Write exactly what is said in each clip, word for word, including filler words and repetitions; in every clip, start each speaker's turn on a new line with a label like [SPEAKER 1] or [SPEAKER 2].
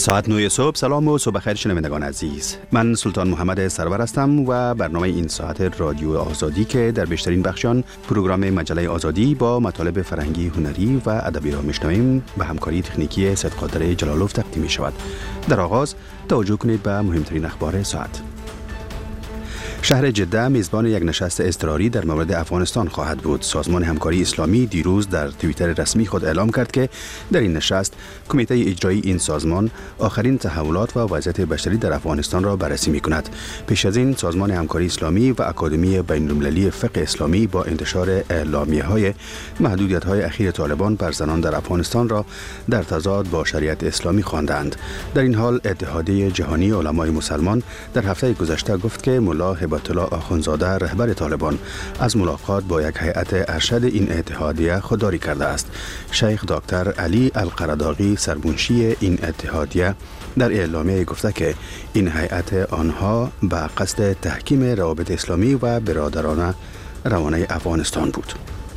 [SPEAKER 1] ساعت نه صبح. سلام و صبح خیر شنوندگان عزیز. من سلطان محمد سرور هستم و برنامه این ساعت رادیو آزادی که در بیشترین بخشان پروگرام مجله آزادی با مطالب فرهنگی، هنری و ادبی را میشنویم به همکاری تکنیکی سید قادر جلالوف تقدیم می شود. در آغاز توجه کنید به مهمترین اخبار ساعت. شهر جده میزبان یک نشست اضطراری در مورد افغانستان خواهد بود. سازمان همکاری اسلامی دیروز در توییتر رسمی خود اعلام کرد که در این نشست کمیته اجرایی این سازمان آخرین تحولات و وضعیت بشری در افغانستان را بررسی می‌کند. پیش از این سازمان همکاری اسلامی و اکادمی بین‌المللی فقه اسلامی با انتشار اعلامیه‌های محدودیت‌های اخیر طالبان بر زنان در افغانستان را در تضاد با شریعت اسلامی خواندند. در این حال اتحادیه جهانی علمای مسلمان در هفته گذشته گفت که ملا هبت‌الله آخوندزاده رهبر طالبان از ملاقات با یک هیئت ارشد این اتحادیه خودداری کرده است. شیخ دکتر علی القرداغی سرمنشی این اتحادیه در اعلامیه گفته که این هیئت آنها به قصد تحکیم روابط اسلامی و برادرانه روانه افغانستان بود.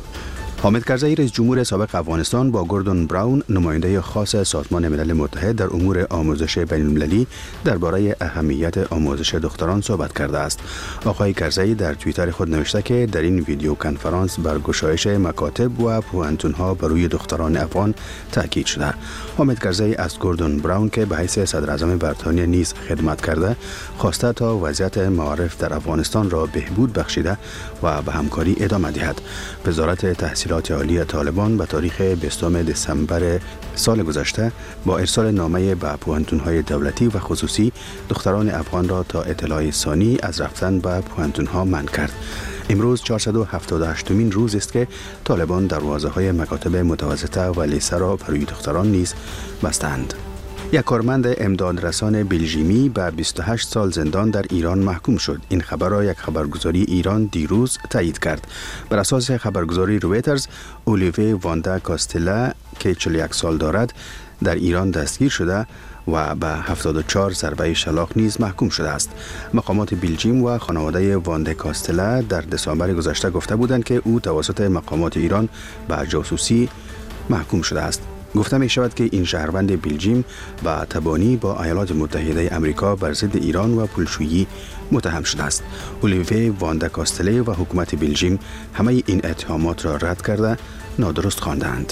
[SPEAKER 1] حامد کرزی رئیس جمهور سابق افغانستان با گوردون براون نماینده خاص سازمان ملل متحد در امور آموزش بین‌المللی درباره اهمیت آموزش دختران صحبت کرده است. آقای کرزی در توییتر خود نوشته که در این ویدیو کنفرانس بر گشایش مکاتب و پوهنتون‌ها بر روی دختران افغان تاکید شده. حامد کرزی از گوردون براون که به حیث صدر اعظم بریتانیا نیز خدمت کرده خواسته تا وضعیت معارف در افغانستان را بهبود بخشیده و به همکاری ادامه دهد. وزارت تحصیلات عالی طالبان به تاریخ بیستم دسامبر سال گذشته با ارسال نامه به پوهنتون‌های دولتی و خصوصی دختران افغان را تا اطلاع ثانی از رفتن به پوهنتون‌ها منع کرد. امروز چهارصد و هفتاد و هشتمین روز است که طالبان دروازه‌های مکاتب متوسطه و لیسه را برای دختران نیز بستند. یک کارمند امدادرسان بلژیمی به بیست و هشت سال زندان در ایران محکوم شد. این خبر را یک خبرگزاری ایران دیروز تایید کرد. بر اساس خبرگزاری رویترز، اولیوی واندا کاستلا که چهل و یک سال دارد در ایران دستگیر شده و به هفتاد و چهار ضربه شلاق نیز محکوم شده است. مقامات بلژیم و خانواده واندا کاستلا در دسامبر گذشته گفته بودند که او توسط مقامات ایران به جاسوسی محکوم شده است. گفته می شود که این شهروند بلژیم با تبانی با ایالات متحده آمریکا بر ضد ایران و پولشویی متهم شده است. اولیوی واندا کاستله و حکومت بلژیم همه این اتهامات را رد کرده نادرست خواندند.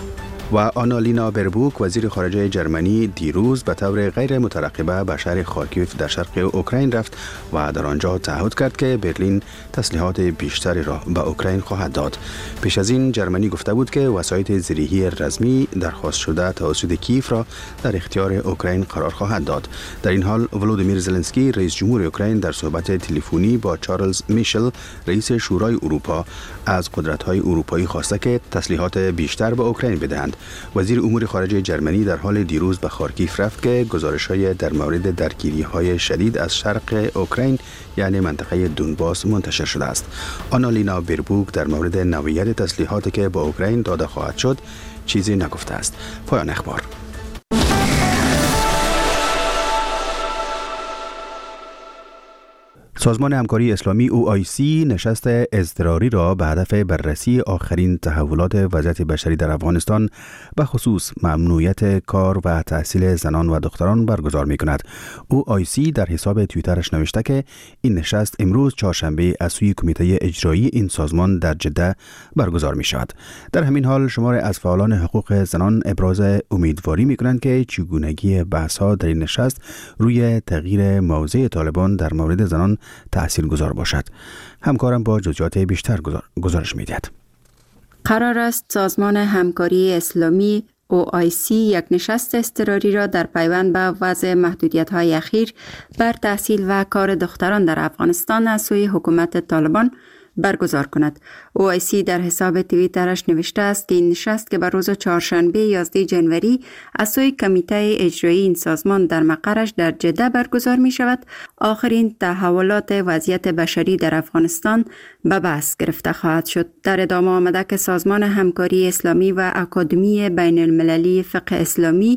[SPEAKER 1] و آنالینا بربوک وزیر خارجه جرمنی دیروز به طور غیر مترقبه به شهر خارکیف در شرق اوکراین رفت و در آنجا تعهد کرد که برلین تسلیحات بیشتری را به اوکراین خواهد داد. پیش از این جرمنی گفته بود که وسایط زیرهی رزمی درخواست شده توسط کیف را در اختیار اوکراین قرار خواهد داد. در این حال ولودیمیر زلنسکی رئیس جمهور اوکراین در صحبت تلفنی با چارلز میشل رئیس شورای اروپا از قدرت‌های اروپایی خواسته که تسلیحات بیشتر به اوکراین بدهند. وزیر امور خارجه جرمنی در حال دیروز به خارکیف رفت که گزارش‌های در مورد درگیری‌های شدید از شرق اوکراین یعنی منطقه دونباس منتشر شده است. آنالینا بربوک در مورد نوعیت تسلیحاتی که با اوکراین داده خواهد شد چیزی نگفته است. پایان اخبار. سازمان همکاری اسلامی او آی سی نشست اضطراری را به هدف بررسی آخرین تحولات وضعیت بشری در افغانستان به خصوص ممنوعیت کار و تحصیل زنان و دختران برگزار می کند. او آی سی در حساب توییترش نوشته که این نشست امروز چهارشنبه از سوی کمیته اجرایی این سازمان در جده برگزار می شود. در همین حال شمار از فعالان حقوق زنان ابراز امیدواری می کنند که چگونگی بحث ها در این نشست روی تغییر موضع طالبان در مورد زنان تأثیر گذار باشد. همکارم با جزئیات بیشتر گزارش می‌دهد.
[SPEAKER 2] قرار است سازمان همکاری اسلامی او آی سی یک نشست اضطراری را در پیوند به وضع محدودیت‌های اخیر بر تحصیل و کار دختران در افغانستان از سوی حکومت طالبان برگزار کند. او آی سی در حساب توییترش نوشته است که این نشست که بر روز چهارشنبه یازده ژانویه از سوی کمیته اجرایی این سازمان در مقرش در جده برگزار می شود، آخرین تحولات وضعیت بشری در افغانستان به بحث گرفته خواهد شد. در ادامه آمده که سازمان همکاری اسلامی و اکادمی بین المللی فقه اسلامی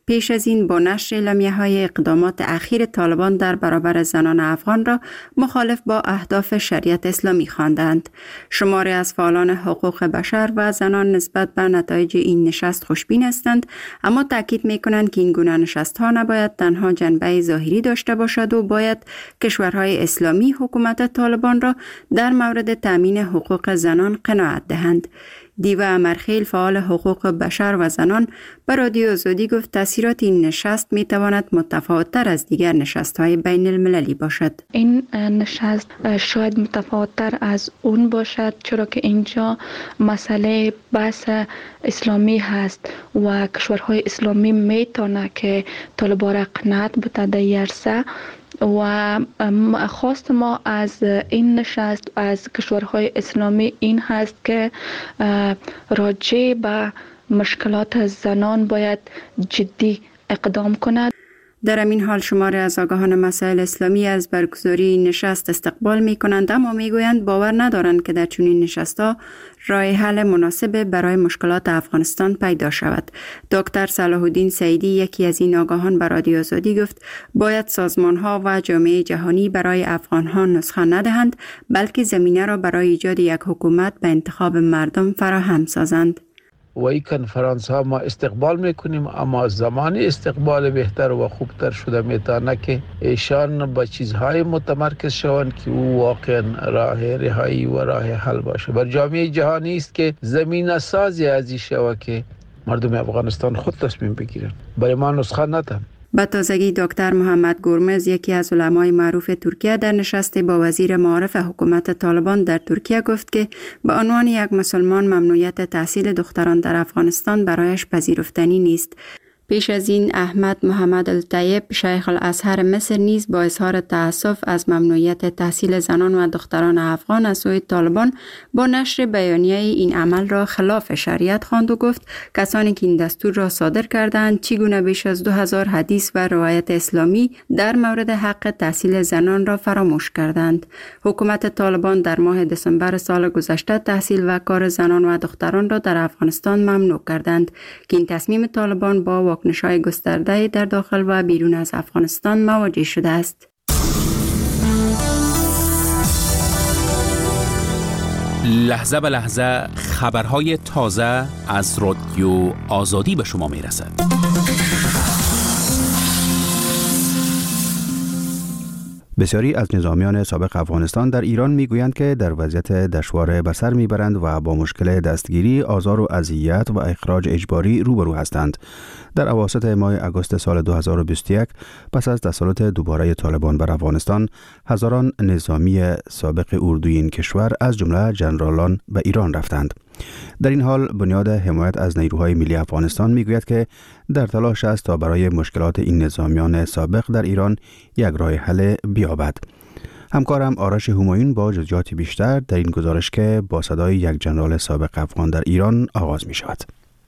[SPEAKER 2] پیش از این با نشر اعلامیه‌های اقدامات اخیر طالبان در برابر زنان افغان را مخالف با اهداف شریعت اسلامی خواندند. شماری از فعالان حقوق بشر و زنان نسبت به نتایج این نشست خوشبین هستند، اما تاکید می‌کنند که این گونه نشست‌ها نباید تنها جنبه ظاهری داشته باشد و باید کشورهای اسلامی حکومت طالبان را در مورد تامین حقوق زنان قناعت دهند. دیوا امرخیل فعال حقوق بشر و زنان به رادیو آزادی گفت تاثیرات این نشست می تواند متفاوت‌تر از دیگر نشست‌های بین المللی باشد.
[SPEAKER 3] این نشست شاید متفاوت‌تر از اون باشد، چرا که اینجا مسئله بحث اسلامی هست و کشورهای اسلامی می تونه که طالبان را قناعت بده در عرصه و خواست ما از این نشست از کشورهای اسلامی این هست که راجع به مشکلات زنان باید جدی اقدام کند.
[SPEAKER 2] در همین حال شماری از آگاهان مسائل اسلامی از برگزاری این نشست استقبال می کنند، اما می گویند باور ندارند که در چنین نشست‌ها راه حل مناسب برای مشکلات افغانستان پیدا شود. دکتر صلاح الدین سعیدی، یکی از این آگاهان، به رادیو آزادی گفت باید سازمان‌ها و جامعه جهانی برای افغان‌ها نسخه ندهند، بلکه زمینه را برای ایجاد یک حکومت به انتخاب مردم فراهم سازند.
[SPEAKER 4] و این کنفرانس ها ما استقبال میکنیم، اما زمان استقبال بهتر و خوبتر شده میتونه که ایشان با چیزهای متمرکز شوند که او واقعا راه رهایی و راه حل باشه. بر جامعه جهانی است که زمینه سازی از این شوه که مردم افغانستان خود تصمیم بگیرن، برای ما نسخه ندن.
[SPEAKER 2] به تازگی دکتر محمد گرمز، یکی از علمای معروف ترکیه، در نشست با وزیر معارف حکومت طالبان در ترکیه گفت که به عنوان یک مسلمان ممنوعیت تحصیل دختران در افغانستان برایش پذیرفتنی نیست. پیش از این احمد محمد الطیب، شیخ الازهر مصر، نیز با اظهار تأسف از ممنوعیت تحصیل زنان و دختران افغان از سوی طالبان با نشر بیانیه این عمل را خلاف شریعت خواند و گفت کسانی که این دستور را صادر کردند چگونه بیش از دو هزار حدیث و روایت اسلامی در مورد حق تحصیل زنان را فراموش کردند. حکومت طالبان در ماه دسامبر سال گذشته تحصیل و کار زنان و دختران را در افغانستان ممنوع کردند که این تصمیم طالبان با واکنش‌های گسترده در داخل و بیرون از افغانستان مواجه شده است.
[SPEAKER 5] لحظه به لحظه خبرهای تازه از رادیو آزادی به شما میرسد.
[SPEAKER 1] بسیاری از نظامیان سابق افغانستان در ایران میگویند که در وضعیت دشوار به سر میبرند و با مشکل دستگیری، آزار و اذیت و اخراج اجباری روبرو هستند. در اواسط ماه آگوست سال دو هزار و بیست و یک، پس از تسلط دوباره طالبان بر افغانستان، هزاران نظامی سابق اردوی این کشور از جمله جنرالان به ایران رفتند. در این حال بنیاد حمایت از نیروهای ملی افغانستان میگوید که در تلاش است تا برای مشکلات این نظامیان سابق در ایران یک راه حل بیابد. همکارم آرش همایون با جزئیات بیشتر در این گزارش که با صدای یک جنرال سابق افغان در ایران آغاز می شود.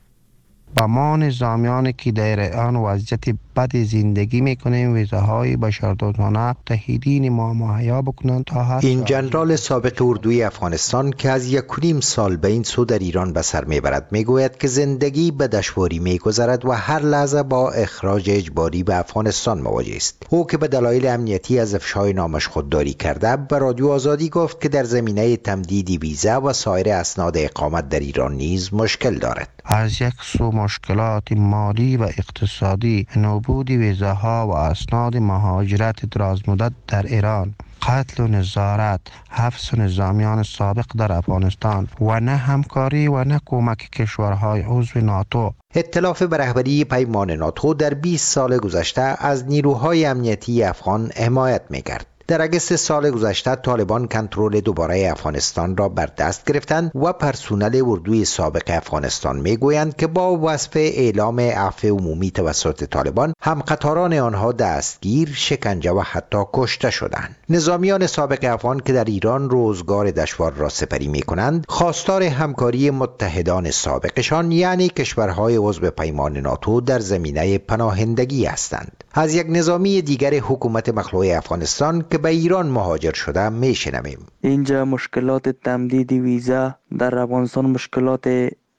[SPEAKER 6] با ما نظامیانی که در ایران وضعیت بد زندگی میکنیم ویزاهای بشردوستانه تهیدین ما مهیا بکنند تا هر
[SPEAKER 7] این جنرال سابق اردوی افغانستان که از یک و نیم سال به این سو در ایران به سر میبرد میگوید که زندگی به دشواری میگذرد و هر لحظه با اخراج اجباری به افغانستان مواجه است. او که به دلایل امنیتی از افشای نامش خودداری کرده به رادیو آزادی گفت که در زمینه تمدید ویزا و سایر اسناد اقامت در ایران نیز مشکل دارد.
[SPEAKER 6] از یک سو مشکلات مالی و اقتصادی، نابود ویزاها و اسناد مهاجرت درازمدت در ایران، قتل و نظارت، حبس نظامیان سابق در افغانستان و نه همکاری و نه کمک کشورهای عضو ناتو.
[SPEAKER 7] ائتلاف به رهبری پیمان ناتو در بیست سال گذشته از نیروهای امنیتی افغان حمایت می‌کرد. در اگست سال گذشته طالبان کنترل دوباره افغانستان را بر دست گرفتند و پرسنل اردوی سابق افغانستان میگویند که با وصف اعلام عفو عمومی توسط طالبان همقطاران آنها دستگیر، شکنجه و حتی کشته شدند. نظامیان سابق افغان که در ایران روزگار دشوار را سپری میکنند خواستار همکاری متحدان سابقشان یعنی کشورهای عضو پیمان ناتو در زمینه پناهندگی هستند. از یک نظامی دیگر حکومت مخلوع افغانستان که به ایران مهاجر شده میشنویم.
[SPEAKER 8] اینجا مشکلات تمدید ویزا در افغانستان مشکلات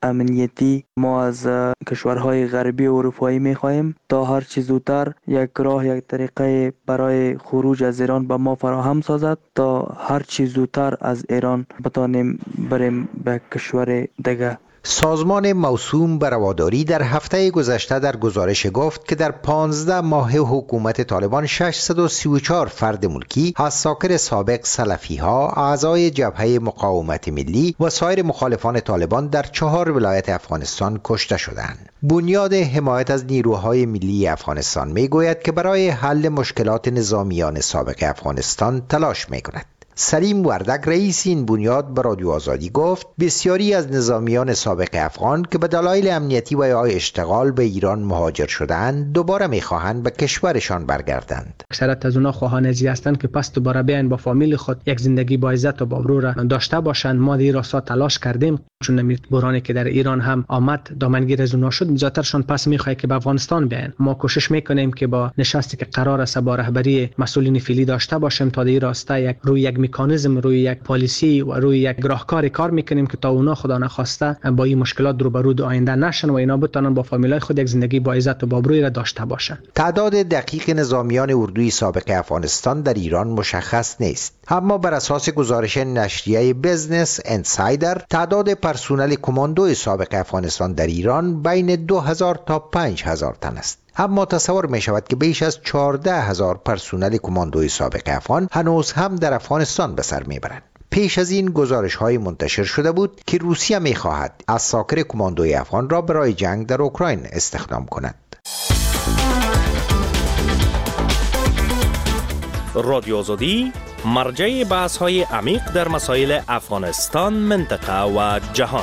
[SPEAKER 8] امنیتی ما از کشورهای غربی و اروپایی می‌خواهیم تا هر چه زودتر یک راه یک طریقه برای خروج از ایران به ما فراهم سازد تا هر چه زودتر از ایران بتانیم بریم به کشور دیگه.
[SPEAKER 7] سازمان موسوم به رواداری در هفته گذشته در گزارش گفت که در پانزده ماه حکومت طالبان ششصد و سی و چهار فرد ملکی از ساکر سابق سلفی ها، اعضای جبهه مقاومت ملی و سایر مخالفان طالبان در چهار ولایت افغانستان کشته شدند. بنیاد حمایت از نیروهای ملی افغانستان می گوید که برای حل مشکلات نظامیان سابق افغانستان تلاش می کند. سلیم وردک رئیس این بنیاد به رادیو آزادی گفت بسیاری از نظامیان سابق افغان که به دلایل امنیتی و یا اشتغال به ایران مهاجر شدند دوباره میخواهند به کشورشان برگردند.
[SPEAKER 9] اکثریت از اونها خواهان ازی هستند که پس دوباره بیاین با فامیل خود یک زندگی با عزت و با ابرو را داشته باشند. ما در راستا تلاش کردیم، چون نمید بحرانی که در ایران هم آمد دامنگیر از اونها شد، زیاترشان پس میخواد که به افغانستان بیاین. ما کوشش میکنیم که با نشستی که قرار است با رهبری مسئولین فعلی داشته باشیم تا در راستا یک روی یک مکانیزم، روی یک پالیسی و روی یک راهکاری کار میکنیم که تا اونا خدا نخواسته با این مشکلات روبرو آینده نشن و اینا بتونن با فامیلای خود یک زندگی با عزت و با ابروی را داشته باشن.
[SPEAKER 7] تعداد دقیق نظامیان اردوی سابق افغانستان در ایران مشخص نیست، اما بر اساس گزارش نشریه بیزنس انسایدر تعداد پرسنل کماندوی سابق افغانستان در ایران بین دو هزار تا پنج هزار تن است. اما تصور می شود که بیش از چهارده هزار پرسنل کماندوی سابق افغان هنوز هم در افغانستان به سر می برند. پیش از این گزارش های منتشر شده بود که روسیه می خواهد از ساکر کماندوی افغان را برای جنگ در اوکراین استخدام کند.
[SPEAKER 10] رادیو آزادی مرجع بحث های عمیق در مسائل افغانستان، منطقه و جهان.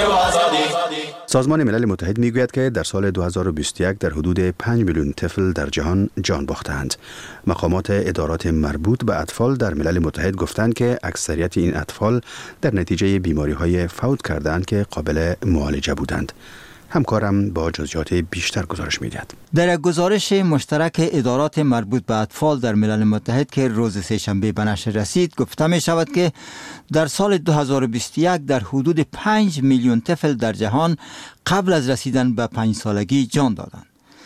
[SPEAKER 1] سازمان ملل متحد میگوید که در سال دو هزار و بیست و یک در حدود پنج میلیون طفل در جهان جان باختند. مقامات ادارات مربوط به اطفال در ملل متحد گفتند که اکثریت این اطفال در نتیجه بیماری های فوت کردند که قابل معالجه بودند. همکارم با جزئیات بیشتر گزارش می‌دهد.
[SPEAKER 11] در یک گزارش مشترک ادارات مربوط به اطفال در ملل متحد که روز سه‌شنبه به نشر رسید گفته می شود که در سال دو هزار و بیست و یک در حدود پنج میلیون طفل در جهان قبل از رسیدن به پنج سالگی جان دادند.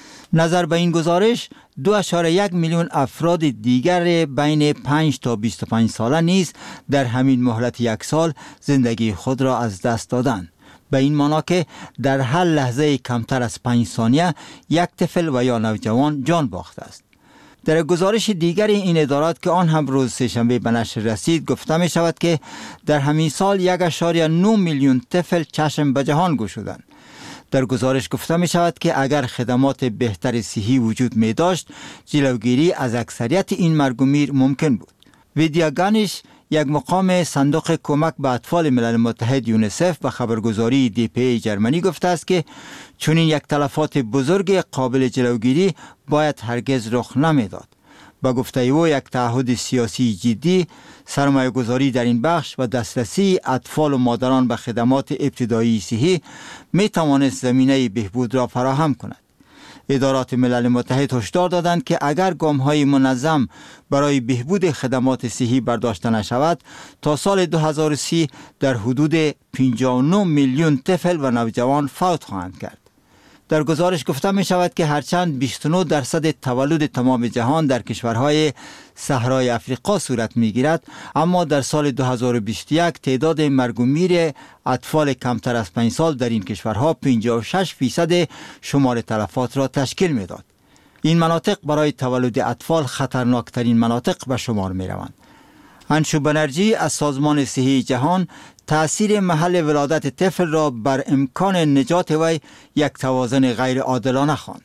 [SPEAKER 11] نظر به این گزارش دو ممیز یک میلیون افراد دیگر بین پنج تا بیست و پنج ساله نیز در همین مهلت یک سال زندگی خود را از دست دادند. به این معنی که در هر لحظه کمتر از پنج ثانیه یک طفل و یا نوجوان جان باخته است. در گزارش دیگر این ادارات که آن هم روز سه‌شنبه به نشر رسید گفته می شود که در همین سال یک ممیز نه میلیون طفل چشم به جهان گشودند. در گزارش گفته می شود که اگر خدمات بهتر صحی وجود می داشت جلوگیری از اکثریت این مرگ و میر ممکن بود. ویدیاگانش یک مقام صندوق کمک به اطفال ملل متحد یونیسف به خبرگزاری دی پی ای جرمنی گفته است که چنین یک تلفات بزرگ قابل جلوگیری باید هرگز رخ نمیداد. با گفته او یک تعهد سیاسی جدی، سرمایه گذاری در این بخش و دسترسی اطفال و مادران به خدمات ابتدایی صحی می توانست زمینه بهبود را فراهم کند. ادارات ملل متحد هشدار دادند که اگر گام‌های منظم برای بهبود خدمات صحی برداشته نشود تا سال دو هزار و سی در حدود پنجاه و نه میلیون طفل و نوجوان فوت خواهند کرد. در گزارش گفته می شود که هرچند بیست و نه درصد تولد تمام جهان در کشورهای صحرای افریقا صورت می گیرد، اما در سال دو هزار و بیست و یک تعداد مرگ و میر اطفال کمتر از پنج سال در این کشورها پنجاه و شش فیصد شمار تلفات را تشکیل می داد. این مناطق برای تولد اطفال خطرناکترین مناطق به شمار می روند. انشو بنرژی از سازمان صحی جهان تأثیر محل ولادت طفل را بر امکان نجات وی یک توازن غیر عادلانه خواند.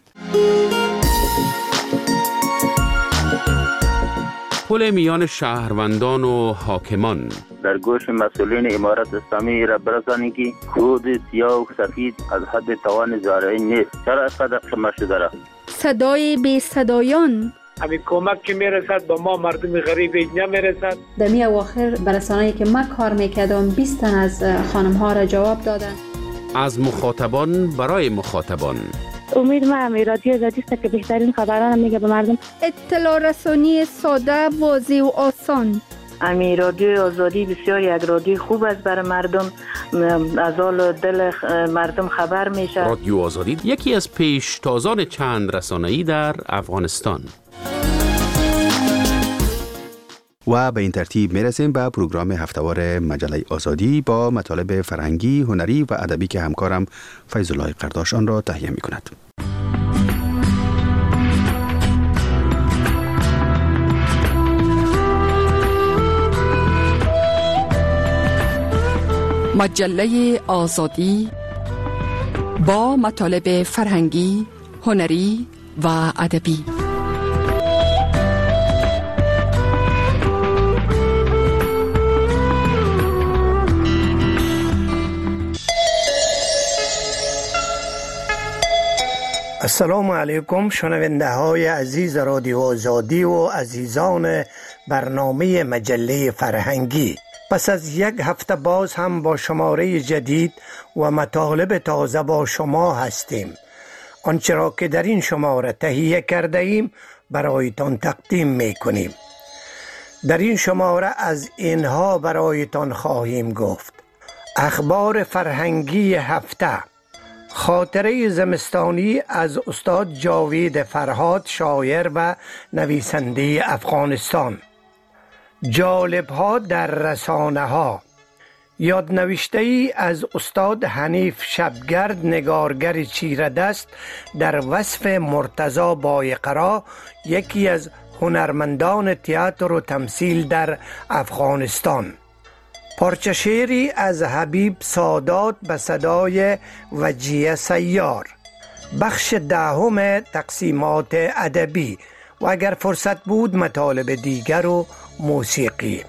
[SPEAKER 5] پل میان شهروندان و حاکمان
[SPEAKER 12] در گوش مسئولین امارت اسلامی را برسانید که خود سیاه و سفید از حد توان زارعی نیست. چرا اینقدر شما شده را؟
[SPEAKER 13] صدای بی صدایان
[SPEAKER 4] همین کمک که میرسد با ما مردم غریب نمیرسد.
[SPEAKER 2] در می اواخر برسانه‌ای که من کار میکردم بیست تن از خانم ها را جواب دادن.
[SPEAKER 5] از مخاطبان برای مخاطبان.
[SPEAKER 3] امید ما رادیو آزادی است که بهترین خبران میگه به مردم.
[SPEAKER 13] اطلاع رسانی ساده، واضح و آسان.
[SPEAKER 14] امی رادیو آزادی بسیار یک رادیو خوب است برای مردم، از حال دل مردم خبر میشه.
[SPEAKER 5] رادیو آزادی یکی از پیشتازان چند رسانه‌ای در افغانستان.
[SPEAKER 1] و به این ترتیب میرسیم به پروگرام هفتهوار مجله آزادی با مطالب فرهنگی، هنری و ادبی که همکارم فیض الله قرداش آن را تهیه می کند.
[SPEAKER 15] مجله آزادی با مطالب فرهنگی، هنری و ادبی.
[SPEAKER 16] السلام علیکم شنونده های عزیز رادیو آزادی و عزیزان برنامه مجله فرهنگی. پس از یک هفته باز هم با شماره جدید و مطالب تازه با شما هستیم. آنچه را که در این شماره تهیه کرده ایم برایتان تقدیم می کنیم. در این شماره از اینها برایتان خواهیم گفت: اخبار فرهنگی هفته، خاطره زمستانی از استاد جاوید فرهاد، شاعر و نویسنده افغانستان، جالب ها در رسانه ها، یادنوشته ای از استاد حنیف شبگرد، نگارگر چیره دست، در وصف مرتضی بایقرا، یکی از هنرمندان تئاتر و تمثیل در افغانستان، پارچه شعری از حبیب سادات به صدای وجیه سیار، بخش دهم تقسیمات ادبی و اگر فرصت بود مطالب دیگر و موسیقی.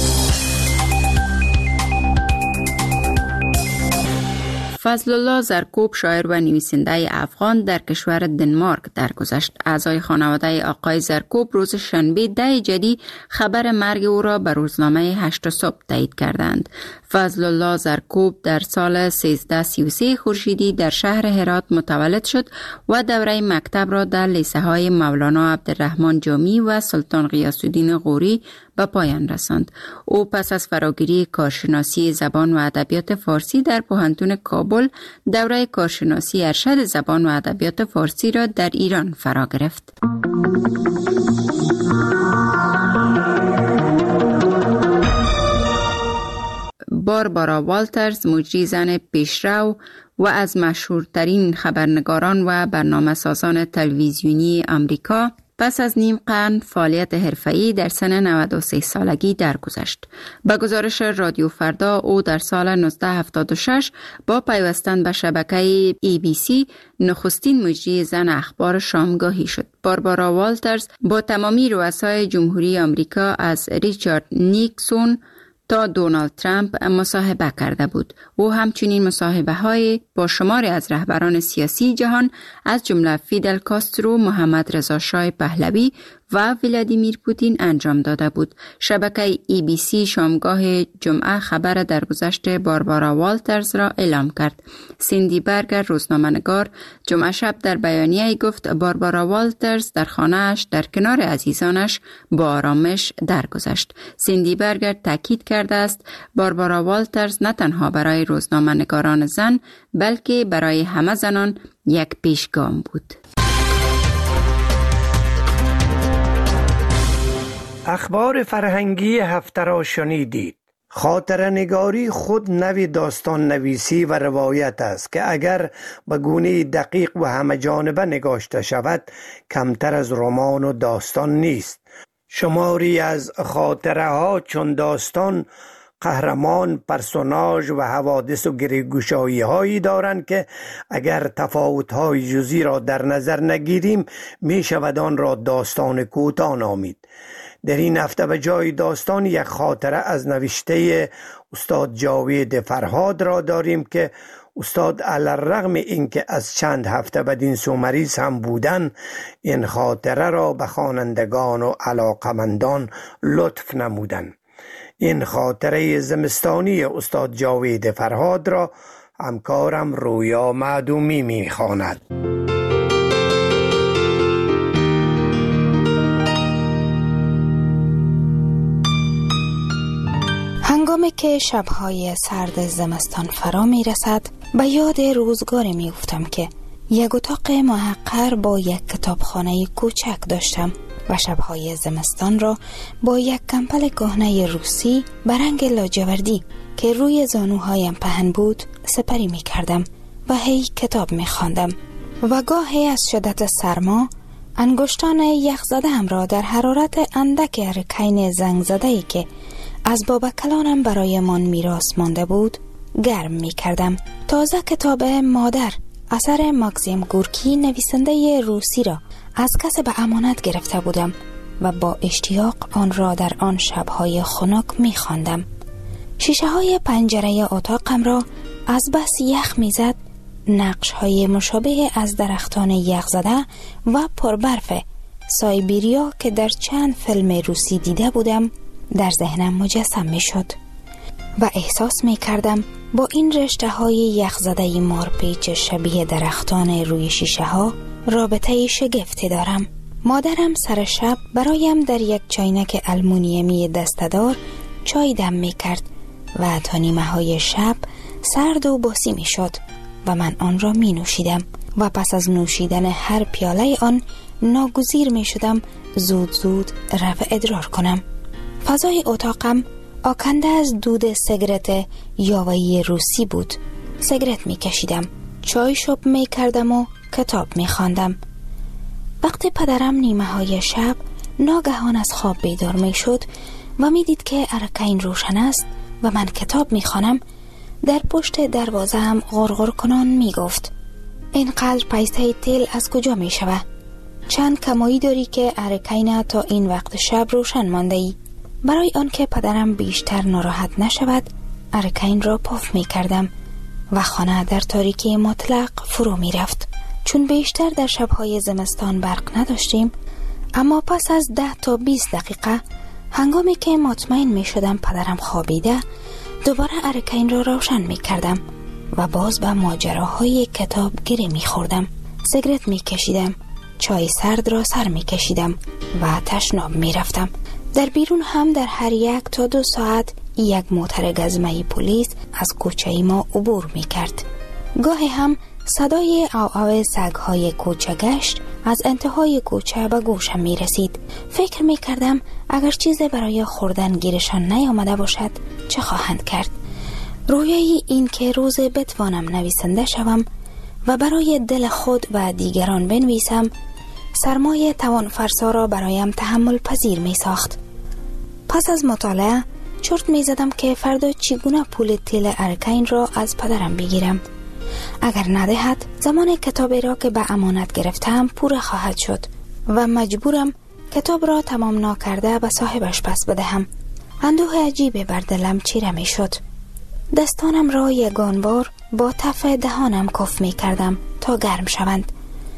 [SPEAKER 2] فضل الله زرکوب، شاعر و نویسنده افغان، در کشور دنمارک درگذشت. اعضای خانواده آقای زرکوب روز شنبه ده جدی خبر مرگ او را به روزنامه هشت صبح تایید کردند. فضل الله زرکوب در سال سیزده سی و سه خورشیدی در شهر هرات متولد شد و دوره مکتب را در لیسه های مولانا عبدالرحمن جامی و سلطان غیاث الدین غوری به پایان رساند. او پس از فراگیری کارشناسی زبان و ادبیات فارسی در پوهنتون کابل، دوره کارشناسی ارشد زبان و ادبیات فارسی را در ایران فرا گرفت. باربارا والترز، مجری زن پیشرو و از مشهورترین خبرنگاران و برنامه‌سازان تلویزیونی آمریکا، پس از نیم قرن فعالیت حرفه‌ای در سن نود و سه سالگی درگذشت. با گزارش رادیو فردا، او در سال نوزده هفتاد و شش با پیوستن به شبکه ای بی سی نخستین مجری زن اخبار شامگاهی شد. باربارا والترز با تمامی رؤسای جمهوری آمریکا از ریچارد نیکسون تا دونالد ترامپ مصاحبه کرده بود. او همچنین مصاحبه های با شماری از رهبران سیاسی جهان از جمله فیدل کاسترو، محمد رضا شاه پهلوی و ولادیمیر پوتین انجام داده بود. شبکه ای بی سی شامگاه جمعه خبر درگذشت باربارا والترز را اعلام کرد. سیندی برگر، روزنامه‌نگار، جمعه شب در بیانیه‌ای گفت باربارا والترز در خانه‌اش در کنار عزیزانش با آرامش درگذشت. سیندی برگر تاکید کرده است باربارا والترز نه تنها برای روزنامه‌نگاران زن بلکه برای همه زنان یک پیشگام بود.
[SPEAKER 16] اخبار فرهنگی هفته را شنیدید. خاطره نگاری خود نوی داستان نویسی و روایت است که اگر به گونه دقیق و همه جانبه نگاشته شود کمتر از رمان و داستان نیست. شماری از خاطره ها چون داستان، قهرمان، پرسوناژ و حوادث و گریگوشایی هایی دارند که اگر تفاوت های جزئی را در نظر نگیریم می شود آن را داستان کوتاه نامید. در این هفته به جای داستان یک خاطره از نوشته استاد جاوید فرهاد را داریم که استاد علی‌الرغم اینکه از چند هفته بدین سو مریض هم بودن، این خاطره را به خوانندگان و علاقمندان لطف نمودند. این خاطره زمستانی استاد جاوید فرهاد را همکارم رویا معدومی می‌خواند.
[SPEAKER 17] که شبهای سرد زمستان فرا می رسد به یاد روزگاری می افتم که یک اتاق محقر با یک کتابخانه کوچک داشتم و شبهای زمستان را با یک کمپل کهنه روسی به رنگ لاجوردی که روی زانوهایم پهن بود سپری می کردم و هی کتاب می خواندم و گاهی از شدت سرما انگشتان یخزده هم را در حرارت اندک ارکین زنگ زده‌ای که از بابا کلانم برای من میراث مانده بود گرم می کردم. تازه کتاب مادر اثر ماکسیم گورکی نویسنده روسی را از کسی به امانت گرفته بودم و با اشتیاق آن را در آن شبهای خنک می خواندم. شیشه های پنجره اتاقم را از بس یخ می زد نقش های مشابه از درختان یخزده و پربرف سایبیریا که در چند فیلم روسی دیده بودم در ذهنم مجسم می شد و احساس می کردم با این رشته های یخزده مارپیچ شبیه درختان روی شیشه ها رابطه شگفتی دارم. مادرم سر شب برایم در یک چاینک المونیمی دسته‌دار چای دم می کرد و تا نیمه های شب سرد و باسی می شد و من آن را می نوشیدم و پس از نوشیدن هر پیاله آن ناگزیر می شدم زود زود رفع ادرار کنم. فضای اتاقم آکنده از دود سیگرت یاوه‌ای روسی بود. سیگرت می کشیدم، چای شب می کردم و کتاب می خواندم. وقتی پدرم نیمه های شب ناگهان از خواب بیدار می شد و می دید که ارکین روشن است و من کتاب می خوانم، در پشت دروازه هم غرغر کنان می گفت اینقدر پیسته تیل از کجا می شود؟ چند کمایی داری که ارکین تا این وقت شب روشن مانده ای؟ برای آنکه پدرم بیشتر ناراحت نشود ارکین را پف می کردم و خانه در تاریکی مطلق فرو می رفت. چون بیشتر در شبهای زمستان برق نداشتیم، اما پس از ده تا بیست دقیقه هنگامی که مطمئن می شدم پدرم خوابیده دوباره ارکین را روشن می کردم و باز به ماجراهای کتاب گره می خوردم. سیگرت می کشیدم، چای سرد را سر می کشیدم و تشناب می رفتم. در بیرون هم در هر یک تا دو ساعت یک موتر گزمه پلیس از کوچه ما عبور می کرد. گاهی هم صدای او او سگ‌های کوچه گشت از انتهای کوچه به گوشم می رسید. فکر می کردم اگر چیزی برای خوردن گیرشان نیامده باشد چه خواهند کرد. رویای این که روز بتوانم نویسنده شوم و برای دل خود و دیگران بنویسم سرمایه توان فرسا را برایم تحمل پذیر می ساخت. پس از مطالعه چرت می زدم که فردا چگونه پول تیل ارکین را از پدرم بگیرم. اگر ندهد زمان کتابی را که به امانت گرفتم پوره خواهد شد و مجبورم کتاب را تمام ناکرده به صاحبش پس بدهم. اندوه عجیبی بر دلم چیره می شد. دستانم را یگان بار با تف دهانم کف می کردم تا گرم شوند.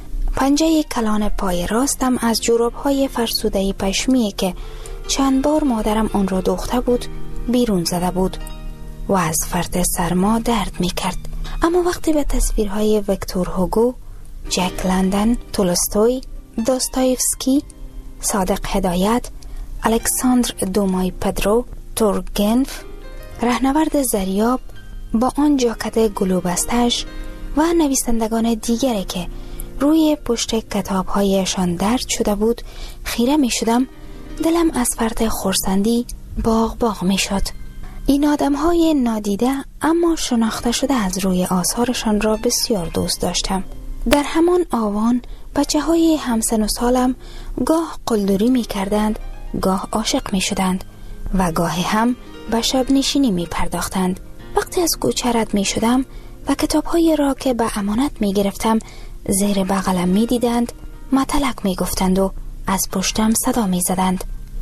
[SPEAKER 17] پنجه کلان پای راستم از جوراب‌های فرسوده پشمی که چند بار مادرم آن را دوخته بود بیرون زده بود و از فرط سرما درد می کرد. اما وقتی به تصویرهای ویکتور هوگو، جک لندن، تولستوی، داستایفسکی، صادق هدایت، الکساندر دومای پدرو، تورگنف، رهنورد زریاب با آن جاکت گلوبستش و نویسندگان دیگری که روی پشت کتابهایشان درد شده بود خیره می شدم، دلم از فرط خرسندی باغ باغ می شد. این آدم‌های نادیده اما شناخته شده از روی آثارشان را بسیار دوست داشتم. در همان آوان بچه های همسن و سالم گاه قلدری می کردند، گاه عاشق می شدند و گاهی هم به شب نشینی می پرداختند. وقتی از کوچه رد می شدم و کتاب‌های را که به امانت می گرفتم زیر بغلم می دیدند، مطلق می گفتند و از پشتم صدا می زدند.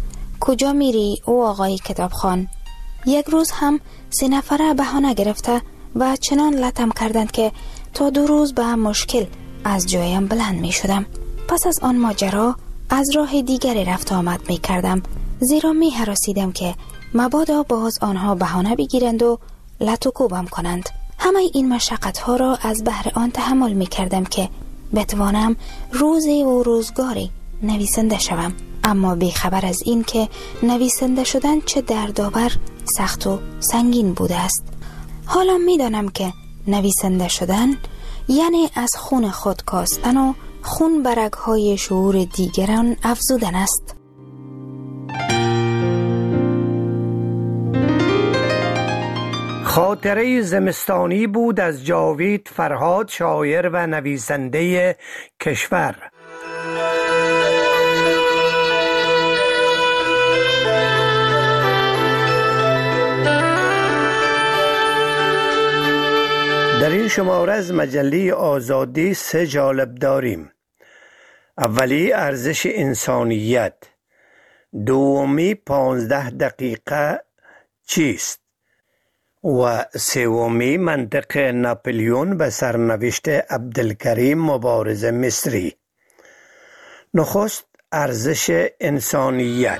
[SPEAKER 17] کجا میری او آقای کتابخوان؟ یک روز هم سه نفره بهانه گرفته و چنان لطم کردند که تا دو روز به مشکل از جایم بلند می شدم. پس از آن ماجرا از راه دیگری رفت آمد می کردم، زیرا می هراسیدم که مبادا باز آنها بهانه بگیرند و لط و کوبم کنند. همه این مشقت ها را از بهر آن تحمل می کردم که بتوانم روزی و روزگاری نویسنده شوم. اما بیخبر از این که نویسنده شدن چه دردآور، سخت و سنگین بوده است. حالا میدانم که نویسنده شدن یعنی از خون خود کاستن و خون برگ‌های شعور دیگران افزودن است.
[SPEAKER 16] خاطره زمستانی بود از جاوید فرهاد، شاعر و نویسنده کشور. در این شماره از مجله آزادی سه جالب داریم. اولی ارزش انسانیت، دومی پانزده دقیقه چیست و سومی منطق ناپلیون به سرنوشت عبدالکریم مبارز مصری. نخست ارزش انسانیت.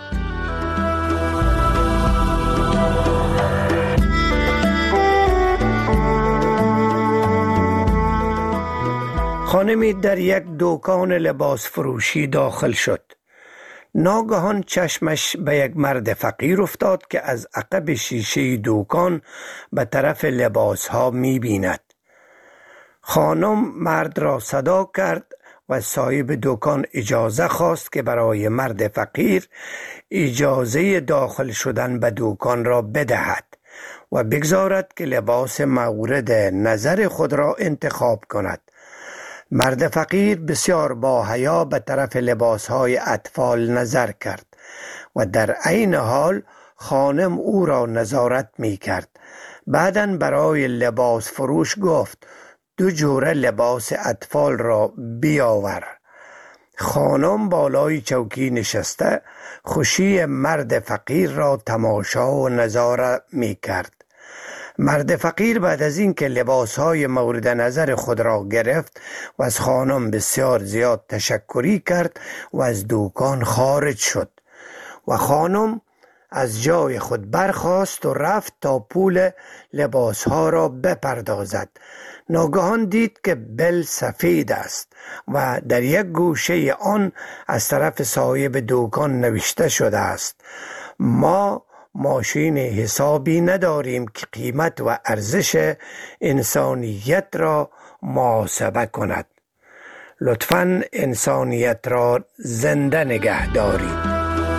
[SPEAKER 16] خانمی در یک دکان لباس فروشی داخل شد. ناگهان چشمش به یک مرد فقیر افتاد که از عقب شیشه دکان به طرف لباس ها می بیند. خانم مرد را صدا کرد و صاحب دکان اجازه خواست که برای مرد فقیر اجازه داخل شدن به دکان را بدهد و بگذارد که لباس مورد نظر خود را انتخاب کند. مرد فقیر بسیار با حیا به طرف لباسهای اطفال نظر کرد و در عین حال خانم او را نظارت می کرد. بعداً برای لباس فروش گفت دو جوره لباس اطفال را بیاور. خانم بالای چوکی نشسته خوشی مرد فقیر را تماشا و نظاره می کرد. مرد فقیر بعد از این که لباسهای مورد نظر خود را گرفت و از خانم بسیار زیاد تشکری کرد و از دکان خارج شد و خانم از جای خود برخاست و رفت تا پول لباسها را بپردازد. ناگهان دید که بل سفید است و در یک گوشه آن از طرف صاحب دکان نوشته شده است: ما ماشین حسابی نداریم که قیمت و ارزش انسانیت را محاسبه کند. لطفاً انسانیت را زنده نگه دارید.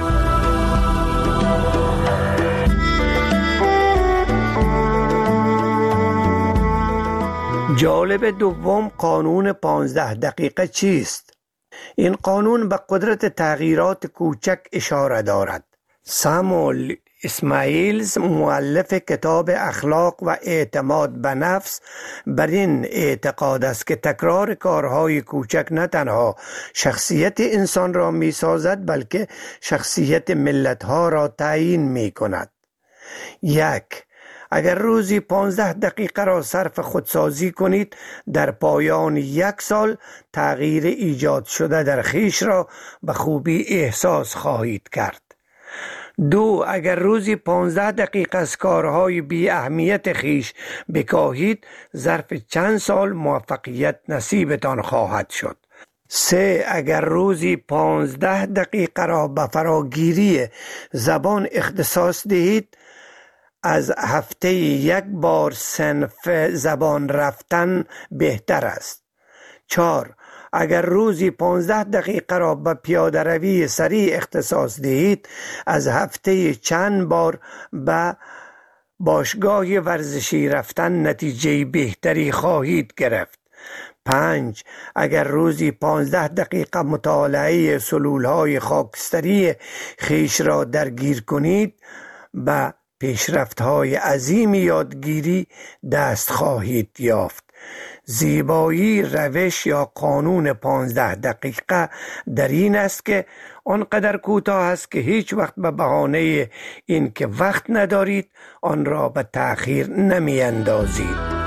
[SPEAKER 16] جالب دوم قانون پانزده دقیقه چیست؟ این قانون به قدرت تغییرات کوچک اشاره دارد. ساموئل اسماعیلز مؤلف کتاب اخلاق و اعتماد به نفس بر این اعتقاد است که تکرار کارهای کوچک نه تنها شخصیت انسان را می سازد بلکه شخصیت ملتها را تعیین می کند. یک، اگر روزی پانزده دقیقه را صرف خودسازی کنید، در پایان یک سال تغییر ایجاد شده در خویش را به خوبی احساس خواهید کرد. دو، اگر روزی پانزده دقیقه از کارهای بی اهمیت خویش بکاهید، ظرف چند سال موفقیت نصیبتان خواهد شد. سه، اگر روزی پانزده دقیقه را به فراگیری زبان اختصاص دهید، از هفته یک بار صنف زبان رفتن بهتر است. چهار، اگر روزی پانزده دقیقه را به پیاده روی سریع اختصاص دهید، از هفته چند بار به باشگاه ورزشی رفتن نتیجه بهتری خواهید گرفت. پنج، اگر روزی پانزده دقیقه مطالعه سلولهای خاکستری خیش را درگیر کنید، به پیشرفت‌های عظیم یادگیری دست خواهید یافت. زیبایی روش یا قانون پانزده دقیقه در این است که آنقدر کوتاه است که هیچ وقت به بهانه این که وقت ندارید آن را به تأخیر نمی اندازید.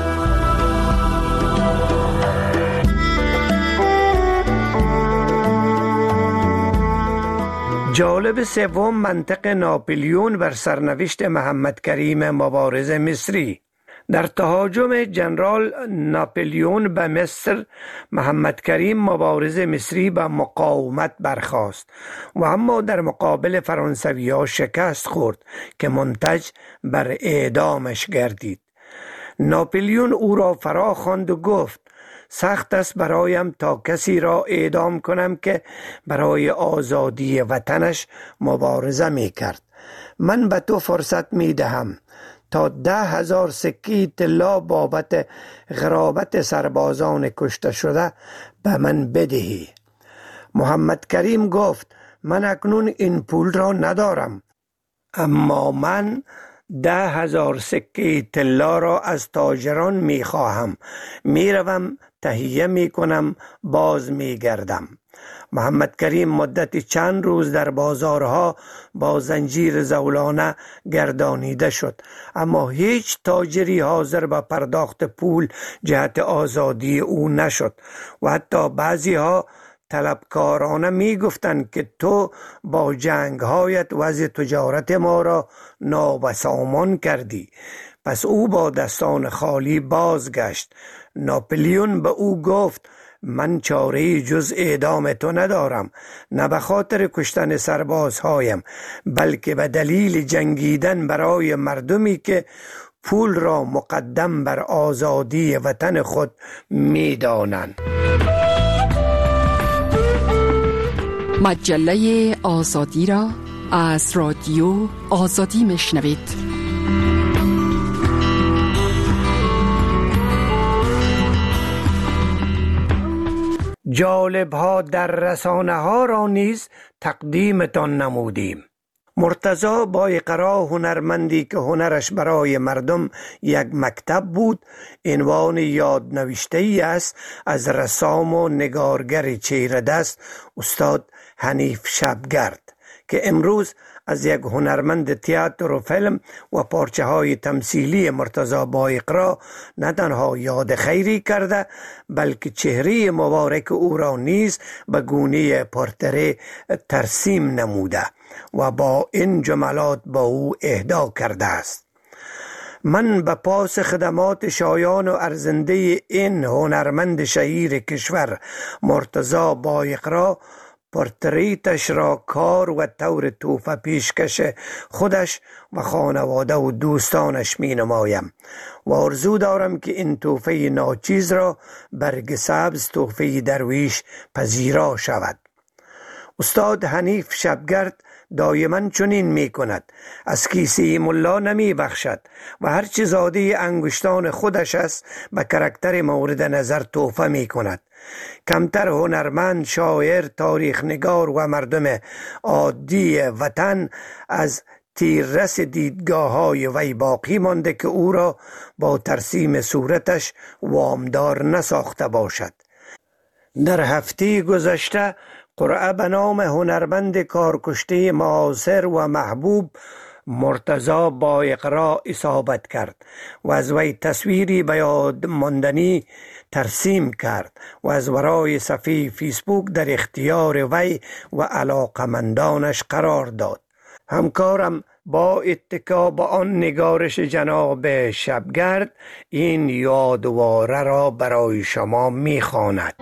[SPEAKER 16] جالب سوم منطق ناپلیون بر سرنوشت محمد کریم مبارز مصری. در تهاجم جنرال ناپلیون به مصر، محمد کریم مبارز مصری به مقاومت برخاست و اما در مقابل فرانسوی‌ها شکست خورد که منتج بر اعدامش گردید. ناپلیون او را فرا خواند و گفت سخت است برایم تا کسی را اعدام کنم که برای آزادی وطنش مبارزه می کرد. من به تو فرصت می دهم تا ده هزار سکه طلا بابت غرابت سربازان کشته شده به من بدهی. محمد کریم گفت من اکنون این پول را ندارم، اما من ده هزار سکه طلا را از تاجران می خواهم. می روم، تهیه می کنم، باز می گردم. محمد کریم مدت چند روز در بازارها با زنجیر زولانه گردانیده شد، اما هیچ تاجری حاضر به پرداخت پول جهت آزادی او نشد و حتی بعضی ها طلبکارانه می گفتند که تو با جنگهایت وضع تجارت ما را نابسامان کردی. پس او با دستان خالی بازگشت. ناپلیون به او گفت من چاره‌ای جز اعدام تو ندارم، نه به خاطر کشتن سربازهایم، بلکه به دلیل جنگیدن برای مردمی که پول را مقدم بر آزادی وطن خود می دانند.
[SPEAKER 15] مجله آزادی را از رادیو آزادی میشنوید.
[SPEAKER 16] جالب ها در رسانه ها را نیز تقدیمتان نمودیم. مرتضی بایقرا، هنرمندی که هنرش برای مردم یک مکتب بود، عنوان یادنوشته‌ای است از رسام و نگارگر چهره دست استاد حنیف شبگرد که امروز از یک هنرمند تئاتر و فیلم و پارچه های تمثیلی مرتضی بایقرا نه تنها یاد خیری کرده، بلکه چهره مبارک او را نیز به گونه پورتره ترسیم نموده و با این جملات با او اهدا کرده است: من به پاس خدمات شایان و ارزنده این هنرمند شهیر کشور مرتضی بایقرا پورتریتش را کار و طور تحفه پیشکش خودش و خانواده و دوستانش می نمایم و آرزو دارم که این تحفه ناچیز را برگ سبز تحفه درویش پذیرا شود. استاد حنیف شبگرد دایما چنین می کند، از کیسه ملا نمی بخشد و هر چه زاده انگشتان خودش است به کرکتر مورد نظر تحفه می کند. کمتر هنرمند، شاعر، تاریخ نگار و مردم عادی وطن از تیررس دیدگاه های وی باقی مانده که او را با ترسیم صورتش وامدار نساخته باشد. در هفته گذشته قرعه به نام هنرمند کارکشته معاصر و محبوب مرتضی بایقرا اصابت کرد و از وی تصویری به یاد ماندنی ترسیم کرد و از ورای صفحه فیسبوک در اختیار وی و علاقمندانش قرار داد. همکارم با اتکا به آن نگارش جناب شبگرد این یادواره را برای شما می‌خواند.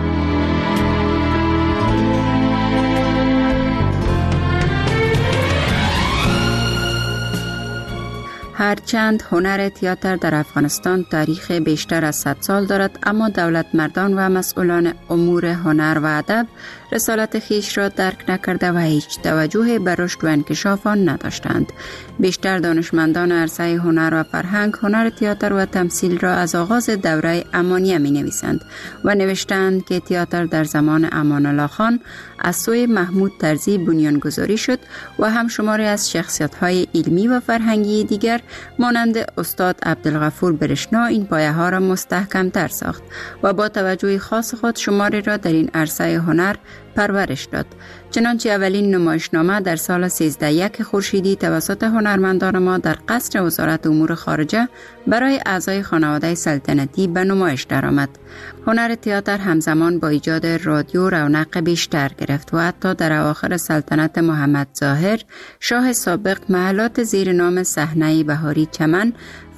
[SPEAKER 2] هرچند هنر تئاتر در افغانستان تاریخ بیشتر از صد سال دارد، اما دولت مردان و مسئولان امور هنر و ادب رسالت خیش را درک نکرده و هیچ توجه به رشد و انکشاف آن نداشتند. بیشتر دانشمندان عرصه هنر و فرهنگ هنر تئاتر و تمثیل را از آغاز دوره امانیه می نویسند و نوشتند که تئاتر در زمان امان الله خان از سوی محمود طرزی بنیانگذاری شد و هم شماری از شخصیت‌های علمی و فرهنگی دیگر مانند استاد عبدالغفور برشنا این پایه ها را مستحکم تر ساخت و با توجه خاص خود شماری را در این عرصه هنر پرورش داد. چنانچه اولین نمایشنامه در سال سیزده یک خورشیدی توسط هنرمندان ما در قصر وزارت امور خارجه برای اعضای خانواده سلطنتی به نمایش درآمد. هنر تئاتر همزمان با ایجاد رادیو رونق بیشتر گرفت و حتی در اواخر سلطنت محمد ظاهر شاه سابق محلات زیر نام صحنه بهاری چمن،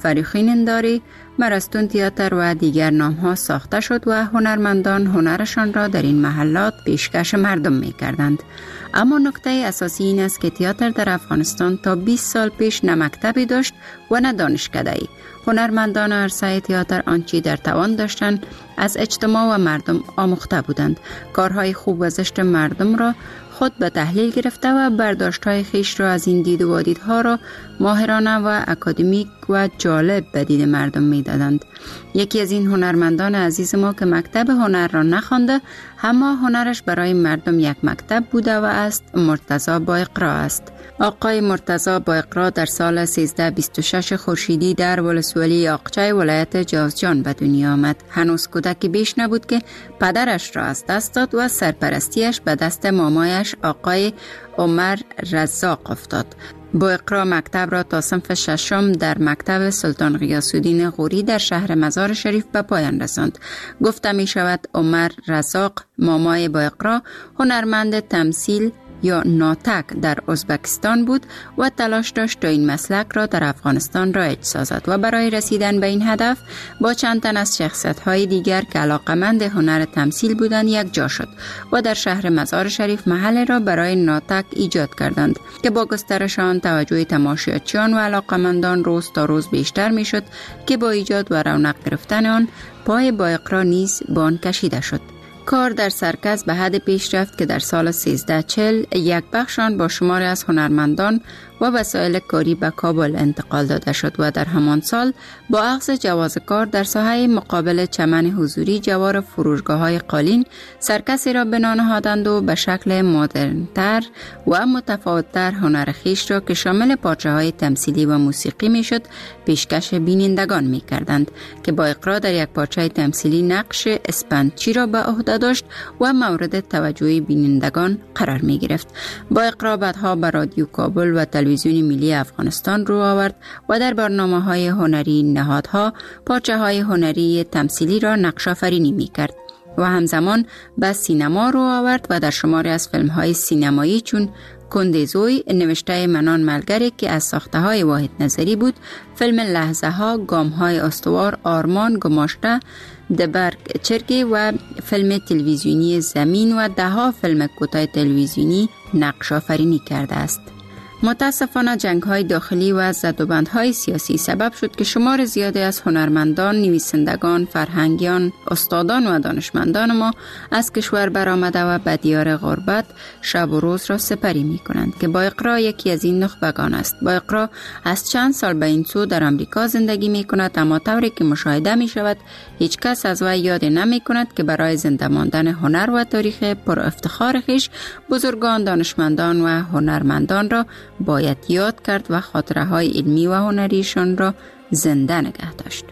[SPEAKER 2] فریخین انداری، مرستون تئاتر و دیگر نام‌ها ساخته شد و هنرمندان هنرشان را در این محلات پیشکش مردم می‌کردند. اما نکته اساسی این است که تئاتر در افغانستان تا بیست سال پیش نه مکتبی داشت و نه دانشکده‌ای. هنرمندان عرصه تئاتر آنچه در توان داشتند از اجتماع و مردم آموخته بودند. کارهای خوب و زشت مردم را خود به تحلیل گرفته و برداشت‌های خیش را از این دید و دیدها را ماهرانه و اکادمیک و جالب به دید مردم می‌دادند. یکی از این هنرمندان عزیز ما که مکتب هنر را نخوانده اما هنرش برای مردم یک مکتب بوده و است، مرتضی با اقرا است. آقای مرتضی با اقرا در سال سیزده بیست و شش خورشیدی در ولسوالی آقچه ولایت جوزجان به دنیا آمد. هنوز کودکی بیش نبود که پدرش را از دست داد و سرپرستیش به دست مامایش آقای عمر رزاق افتاد. با اقرا مکتب را تا صنف ششم در مکتب سلطان غیاث‌الدین غوری در شهر مزار شریف به پایان رساند. گفته می شود عمر رزاق مامای با اقرا هنرمند تمثیل یا ناطق در ازبکستان بود و تلاش داشت تا این مسلک را در افغانستان رایج سازد و برای رسیدن به این هدف با چند تن از شخصیت‌های دیگر که علاقمند هنر تمثیل بودند یک جا شد و در شهر مزار شریف محل را برای ناطق ایجاد کردند که با گسترش آن توجه تماشاچیان و علاقمندان روز تا روز بیشتر می‌شد که با ایجاد و رونق گرفتن آن پای با اقرا نیز به آن کشیده شد. کار در سرکس به حد پیش رفت که در سال سیزده چهل یک بخشان با شماری از هنرمندان و وسایل کاری به کابل انتقال داده شد و در همان سال با اخذ جواز کار در ساحه مقابل چمن حضوری جوار فروشگاه‌های قالین سرکسی را بنا نهادند و به شکل مدرن‌تر و متفاوت‌تر هنر خویش را که شامل پارچه‌های تمثیلی و موسیقی میشد پیشکش بینندگان می‌کردند که با اقرا در یک پارچه تمثیلی نقش اسپندچی را به عهده داشت و مورد توجه بینندگان قرار می‌گرفت. با اقرا بعدها به رادیو کابل و تلویزیون ملی افغانستان رو آورد و در برنامه‌های هنری نهادها پارچه‌های هنری تمثیلی را نقش آفرینی می‌کرد و همزمان به سینما رو آورد و در شماری از فیلم‌های سینمایی چون کندزوی نوشته منان ملگری که از ساخته‌های واحد نظری بود، فیلم لحظه ها، گام های استوار، آرمان گماشته، دبرگ چرگی و فیلم تلویزیونی زمین و ده ها فیلم کوتاه تلویزیونی نقش آفرینی کرده است. متاسفانه جنگ‌های داخلی و زدوبندهای سیاسی سبب شد که شمار زیادی از هنرمندان، نویسندگان، فرهنگیان، استادان و دانشمندان ما از کشور برآمده و به دیار غربت شب و روز را سپری می‌کنند که با اقرا یکی از این نخبگان است. با اقرا از چند سال به این سو در آمریکا زندگی می‌کند، اما طوری که مشاهده می‌شود هیچ کس از وی یاد نمی‌کند که برای زنده ماندن هنر و تاریخ پر افتخار خویش بزرگان، دانشمندان و هنرمندان را باید یاد کرد و خاطره های علمی و هنریشان را زنده نگه داشت.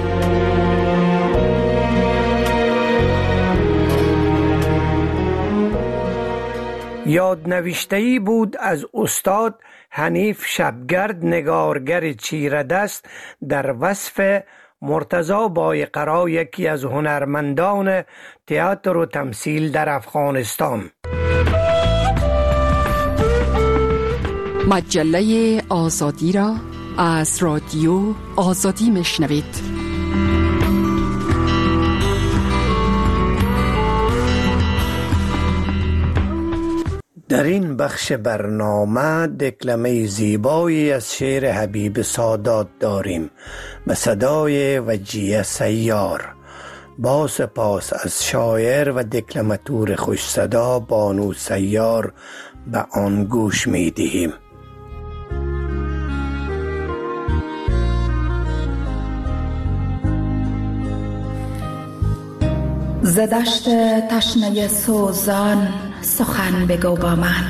[SPEAKER 16] یادنوشته‌ای بود از استاد حنیف شبگرد نگارگر چیره دست در وصف مرتضی با اقرا، یکی از هنرمندان تئاتر و تمثیل در افغانستان.
[SPEAKER 15] مجله آزادی را از رادیو آزادی میشنوید.
[SPEAKER 16] در این بخش برنامه دکلمه زیبایی از شعر حبیب سادات داریم به صدای وجیه سیار. با سپاس از شاعر و دکلماتور خوش صدا بانو سیار به آن گوش می دهیم.
[SPEAKER 18] ز دشت تشنه سوزان سخن بگو با من،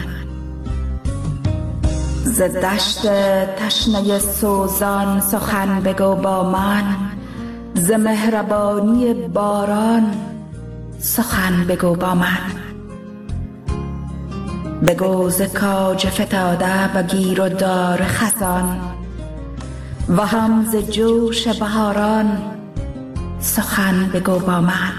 [SPEAKER 18] ز دشت تشنه سوزان سخن بگو با من، ز مهربانی باران سخن بگو با من. بگو ز کاج فتاده به گیر و دار خزان و هم ز جوش بهاران سخن بگو با من.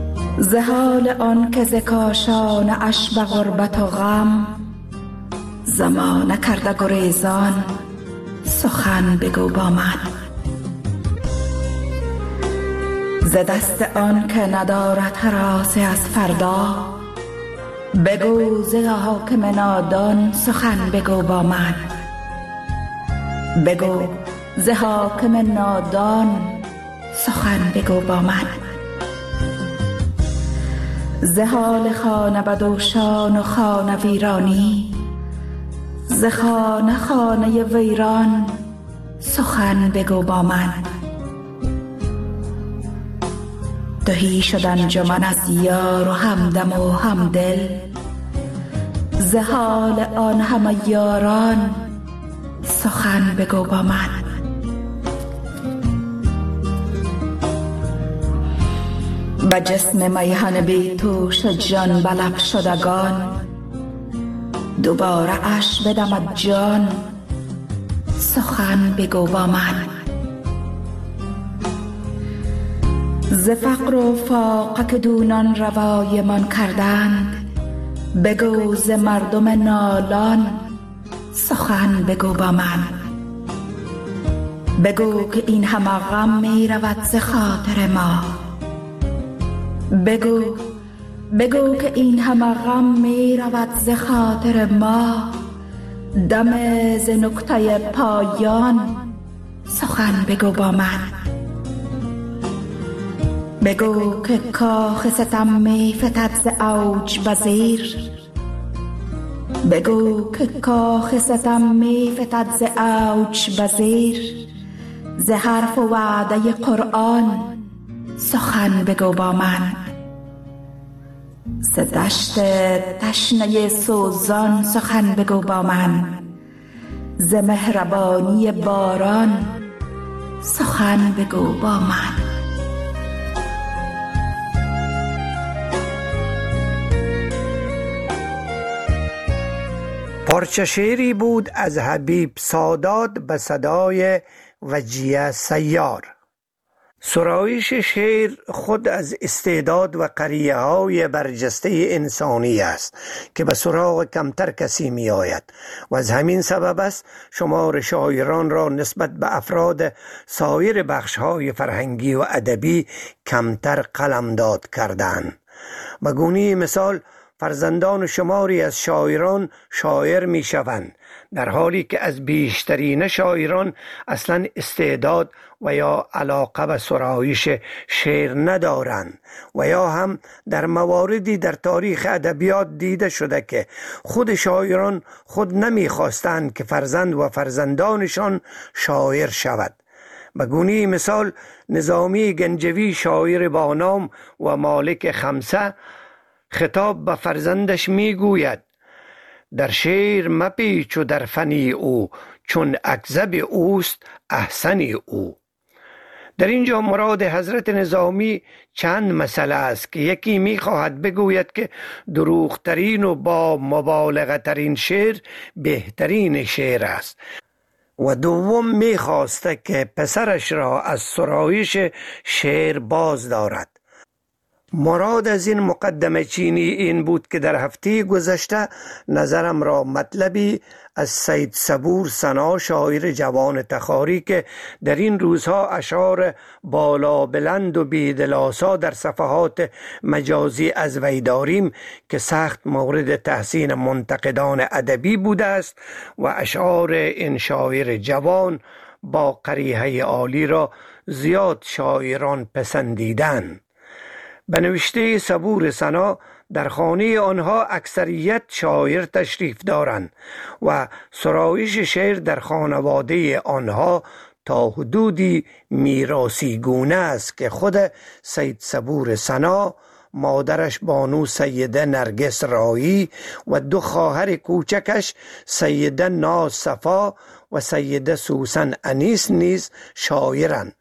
[SPEAKER 18] ز حال آن که ز کاشان اش به غربت و غم، زمانه کرده گریزان سخن بگو با من. ز دست آن که ندارد هراسی از فردا، بگو ز حاکم نادان سخن بگو با من. بگو ز حاکم نادان سخن بگو با من. ز حال خانه بدوشان و خانه ویرانی، ز خانه خانه ویران سخن بگو با من. تهی شد انجمن از یار و همدم و همدل، ز حال آن همه یاران سخن بگو با من. به جسم میهن بی توش جان بلب شدگان، دوباره اش بدمد جان سخن بگو با من. ز فقر و فاقه که دونان روای من کردند، بگو ز مردم نالان سخن بگو با من. بگو که این همه غم می رود ز خاطر ما، بگو بگو که این همه غم می رود ز خاطر ما. دم ز نقطه پایان سخن بگو با من. بگو که کاخ ستم می فتد ز اوج بزیر، بگو که کاخ ستم می فتد ز اوج بزیر. ز حرف و وعده قرآن سخن بگو با من. ز دشت تشنه سوزان سخن بگو با من. ز مهربانی باران سخن بگو با من.
[SPEAKER 16] پارچه شعری بود از حبیب سادات به صدای وجیه سیار. سرایش شعر خود از استعداد و قریه های برجسته انسانی است که به سراغ کمتر کسی می آید و از همین سبب است شمار شاعران را نسبت به افراد سایر بخش های فرهنگی و ادبی کمتر قلمداد کردند. به گونه مثال فرزندان شماری از شاعران شاعر می شوند، در حالی که از بیشترین شاعران اصلا استعداد و یا علاقه به سرایش شعر ندارند و یا هم در مواردی در تاریخ ادبیات دیده شده که خود شاعران خود نمیخواستند که فرزند و فرزندانشان شاعر شود. به گونه مثال نظامی گنجوی شاعر با نام و مالک خمسه خطاب به فرزندش می گوید: در شعر مپیچ و در فنی او، چون اکذب اوست احسنی او. در اینجا مراد حضرت نظامی چند مسئله است که یکی می خواهد بگوید که دروغترین و با مبالغه ترین شعر بهترین شعر است و دوم می خواسته که پسرش را از سرایش شعر باز دارد. مراد از این مقدمه چینی این بود که در هفته گذشته نظرم را مطلبی از سید صبور ثنا شاعر جوان تخاری که در این روزها اشعار بالا بلند و بیدلاسا در صفحات مجازی از وی داریم که سخت مورد تحسین منتقدان ادبی بوده است و اشعار این شاعر جوان با قریحه عالی را زیاد شاعران پسندیدند. به نوشته صبور ثنا در خانه آنها اکثریت شاعر تشریف دارند و سرایش شعر در خانواده آنها تا حدودی میراثی گونه است که خود سید صبور ثنا، مادرش بانو سیده نرگس رایی و دو خواهر کوچکش سیده ناز صفا و سیده سوسن انیس نیز شاعرند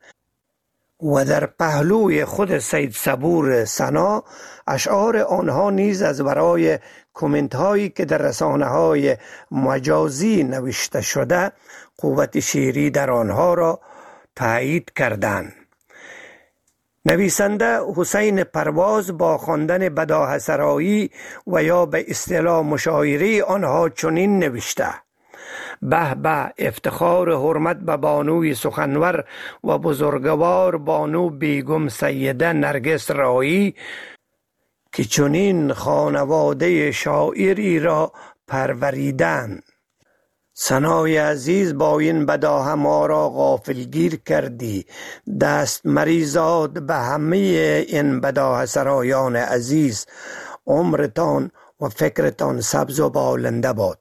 [SPEAKER 16] و در پهلوی خود سید صبور ثنا اشعار آنها نیز از برای کومنت هایی که در رسانه های مجازی نوشته شده قوت شعری در آنها را تایید کردند. نویسنده حسین پرواز با خواندن بداهه سرایی و یا به اصطلاح مشاعره آنها چنین نوشته: به به، افتخار و حرمت به بانوی سخنور و بزرگوار بانو بیگم سیده نرگس رایی که چنین خانواده شاعری را پروریدند. ثنای عزیز، با این بداهه ما را غافلگیر کردی. دست مریزاد به همه این بداهه سرایان عزیز. عمرتان و فکرتان سبز و بالنده باد.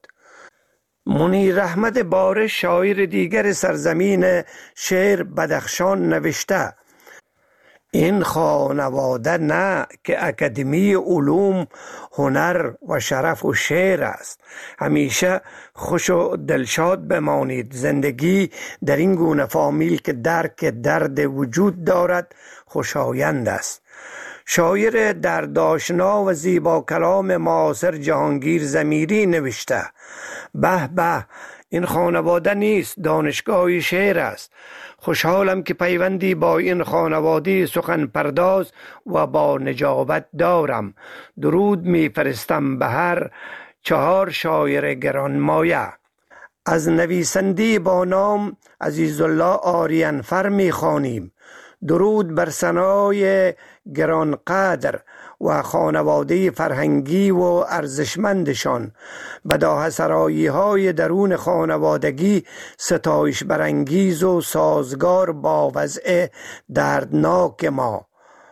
[SPEAKER 16] منیر احمد بارش، شاعر دیگر سرزمین شعر بدخشان، نوشته: این خانواده نه که اکادمی علوم، هنر و شرف و شعر است. همیشه خوش و دلشاد بمانید. زندگی در این گونه فامیل که درک درد وجود دارد خوشایند است. شاعر دردآشنا و زیبا کلام معاصر جهانگیر ضمیری نوشته: به به، این خانواده نیست، دانشگاه شعر است. خوشحالم که پیوندی با این خانواده سخن پرداز و با نجابت دارم. درود می فرستم به هر چهار شاعر گرانمایه. از نویسنده با نام عزیزالله آریانفر می خوانیم. درود بر ثنای گرانقدر و خانواده فرهنگی و ارزشمندشان. بداهه سرایی های درون خانوادگی ستایش برانگیز و سازگار با وضع دردناک ما.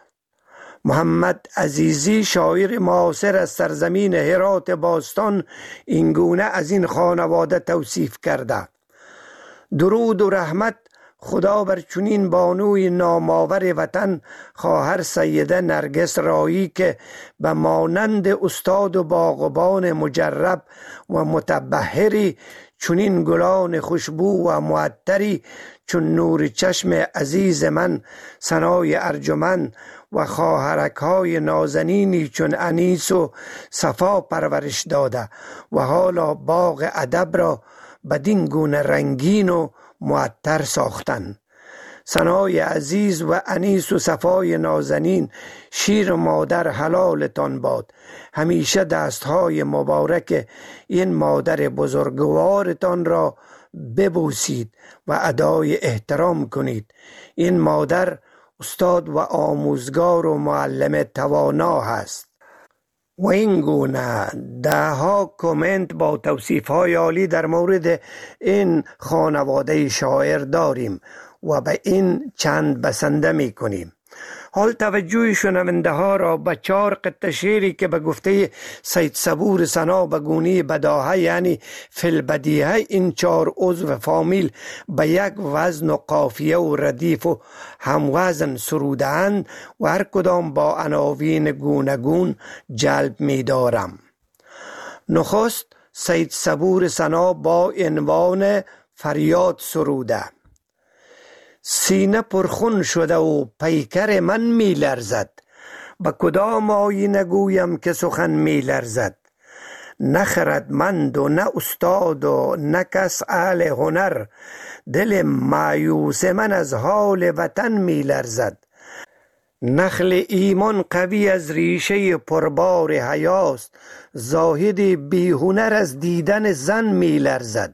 [SPEAKER 16] محمد عزیزی، شاعر معاصر از سرزمین هرات باستان، اینگونه از این خانواده توصیف کرده: درود و رحمت خدا بر چنین بانوی نامآور وطن، خواهر سیده نرگس رایی که به مانند استاد و باغبان مجرب و متبحری، چنین گلان خوشبو و معطری چون نور چشم عزیز من، ثنای ارجمند و خواهرک های نازنینی چون انیس و صفا پرورش داده و حالا باغ ادب را بدین گونه رنگین و معطر ساختن. ثنای عزیز و انیس و صفای نازنین، شیر مادر حلالتان باد. همیشه دستهای مبارک این مادر بزرگوارتان را ببوسید و ادای احترام کنید. این مادر استاد و آموزگار و معلم توانا هست. و این گونه ده ها کامنت با توصیف های عالی در مورد این خانواده شاعر داریم و به این چند بسنده می کنیم. حال توجه شنونده ها را به چهار قطعه شعری که به گفته سید صبور ثنا به گونه بداهه یعنی فی‌البدیهه این چهار عضو فامیل به یک وزن و قافیه و ردیف و هموزن سروده‌اند و هر کدام با عناوین گوناگون جلب می دارم. نخست سید صبور ثنا با عنوان فریاد سروده: سینه پرخون شده و پیکر من می لرزد، به کدام آیینه گویم که سخن می لرزد. نه خردمند و نه استاد و نه کس اهل هنر، دل مایوس من از حال وطن می لرزد. نخل ایمان قوی از ریشه پربار حیاست، زاهد بی هنر از دیدن زن می لرزد.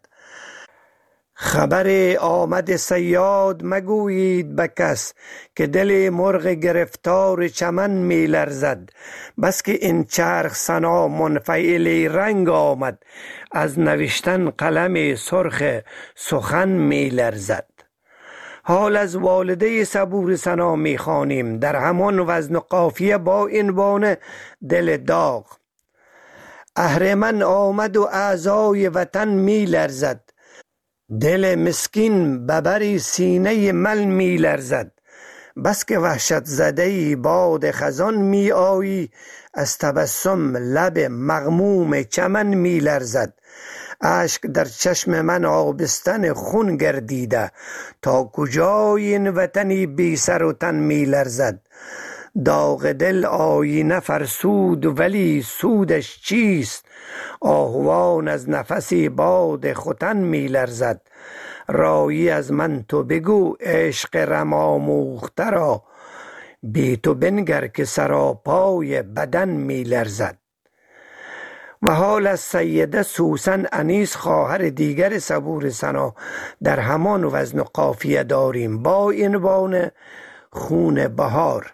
[SPEAKER 16] خبر آمد صیاد مگویید به کس، که دل مرغ گرفتار چمن می لرزد. بس که این چرخ ثنا منفعل رنگ آمد، از نوشتن قلم سرخ سخن می لرزد. حال از والده صبور ثنا می خوانیم در همان وزن و قافیه با عنوان دل داغ: اهرمن آمد و اعضای وطن می لرزد، دل مسکین ببری سینه مل می لرزد. بس که وحشت زده باد خزان می آیی، از تبسم لب مغموم چمن می لرزد. اشک در چشم من آبستن خون گردیده، تا کجای این وطنی بی سر و تن می لرزد. داغ دل آینه فرسود ولی سودش چیست، آهوان از نفسی باد ختن می لرزد. رایی از من تو بگو عشق رم آموخته را، بی تو بنگر که سراپای بدن می لرزد. و حال از سیده سوسن انیس خواهر دیگر صبور سنا در همان وزن و قافیه داریم با عنوان خون بهار.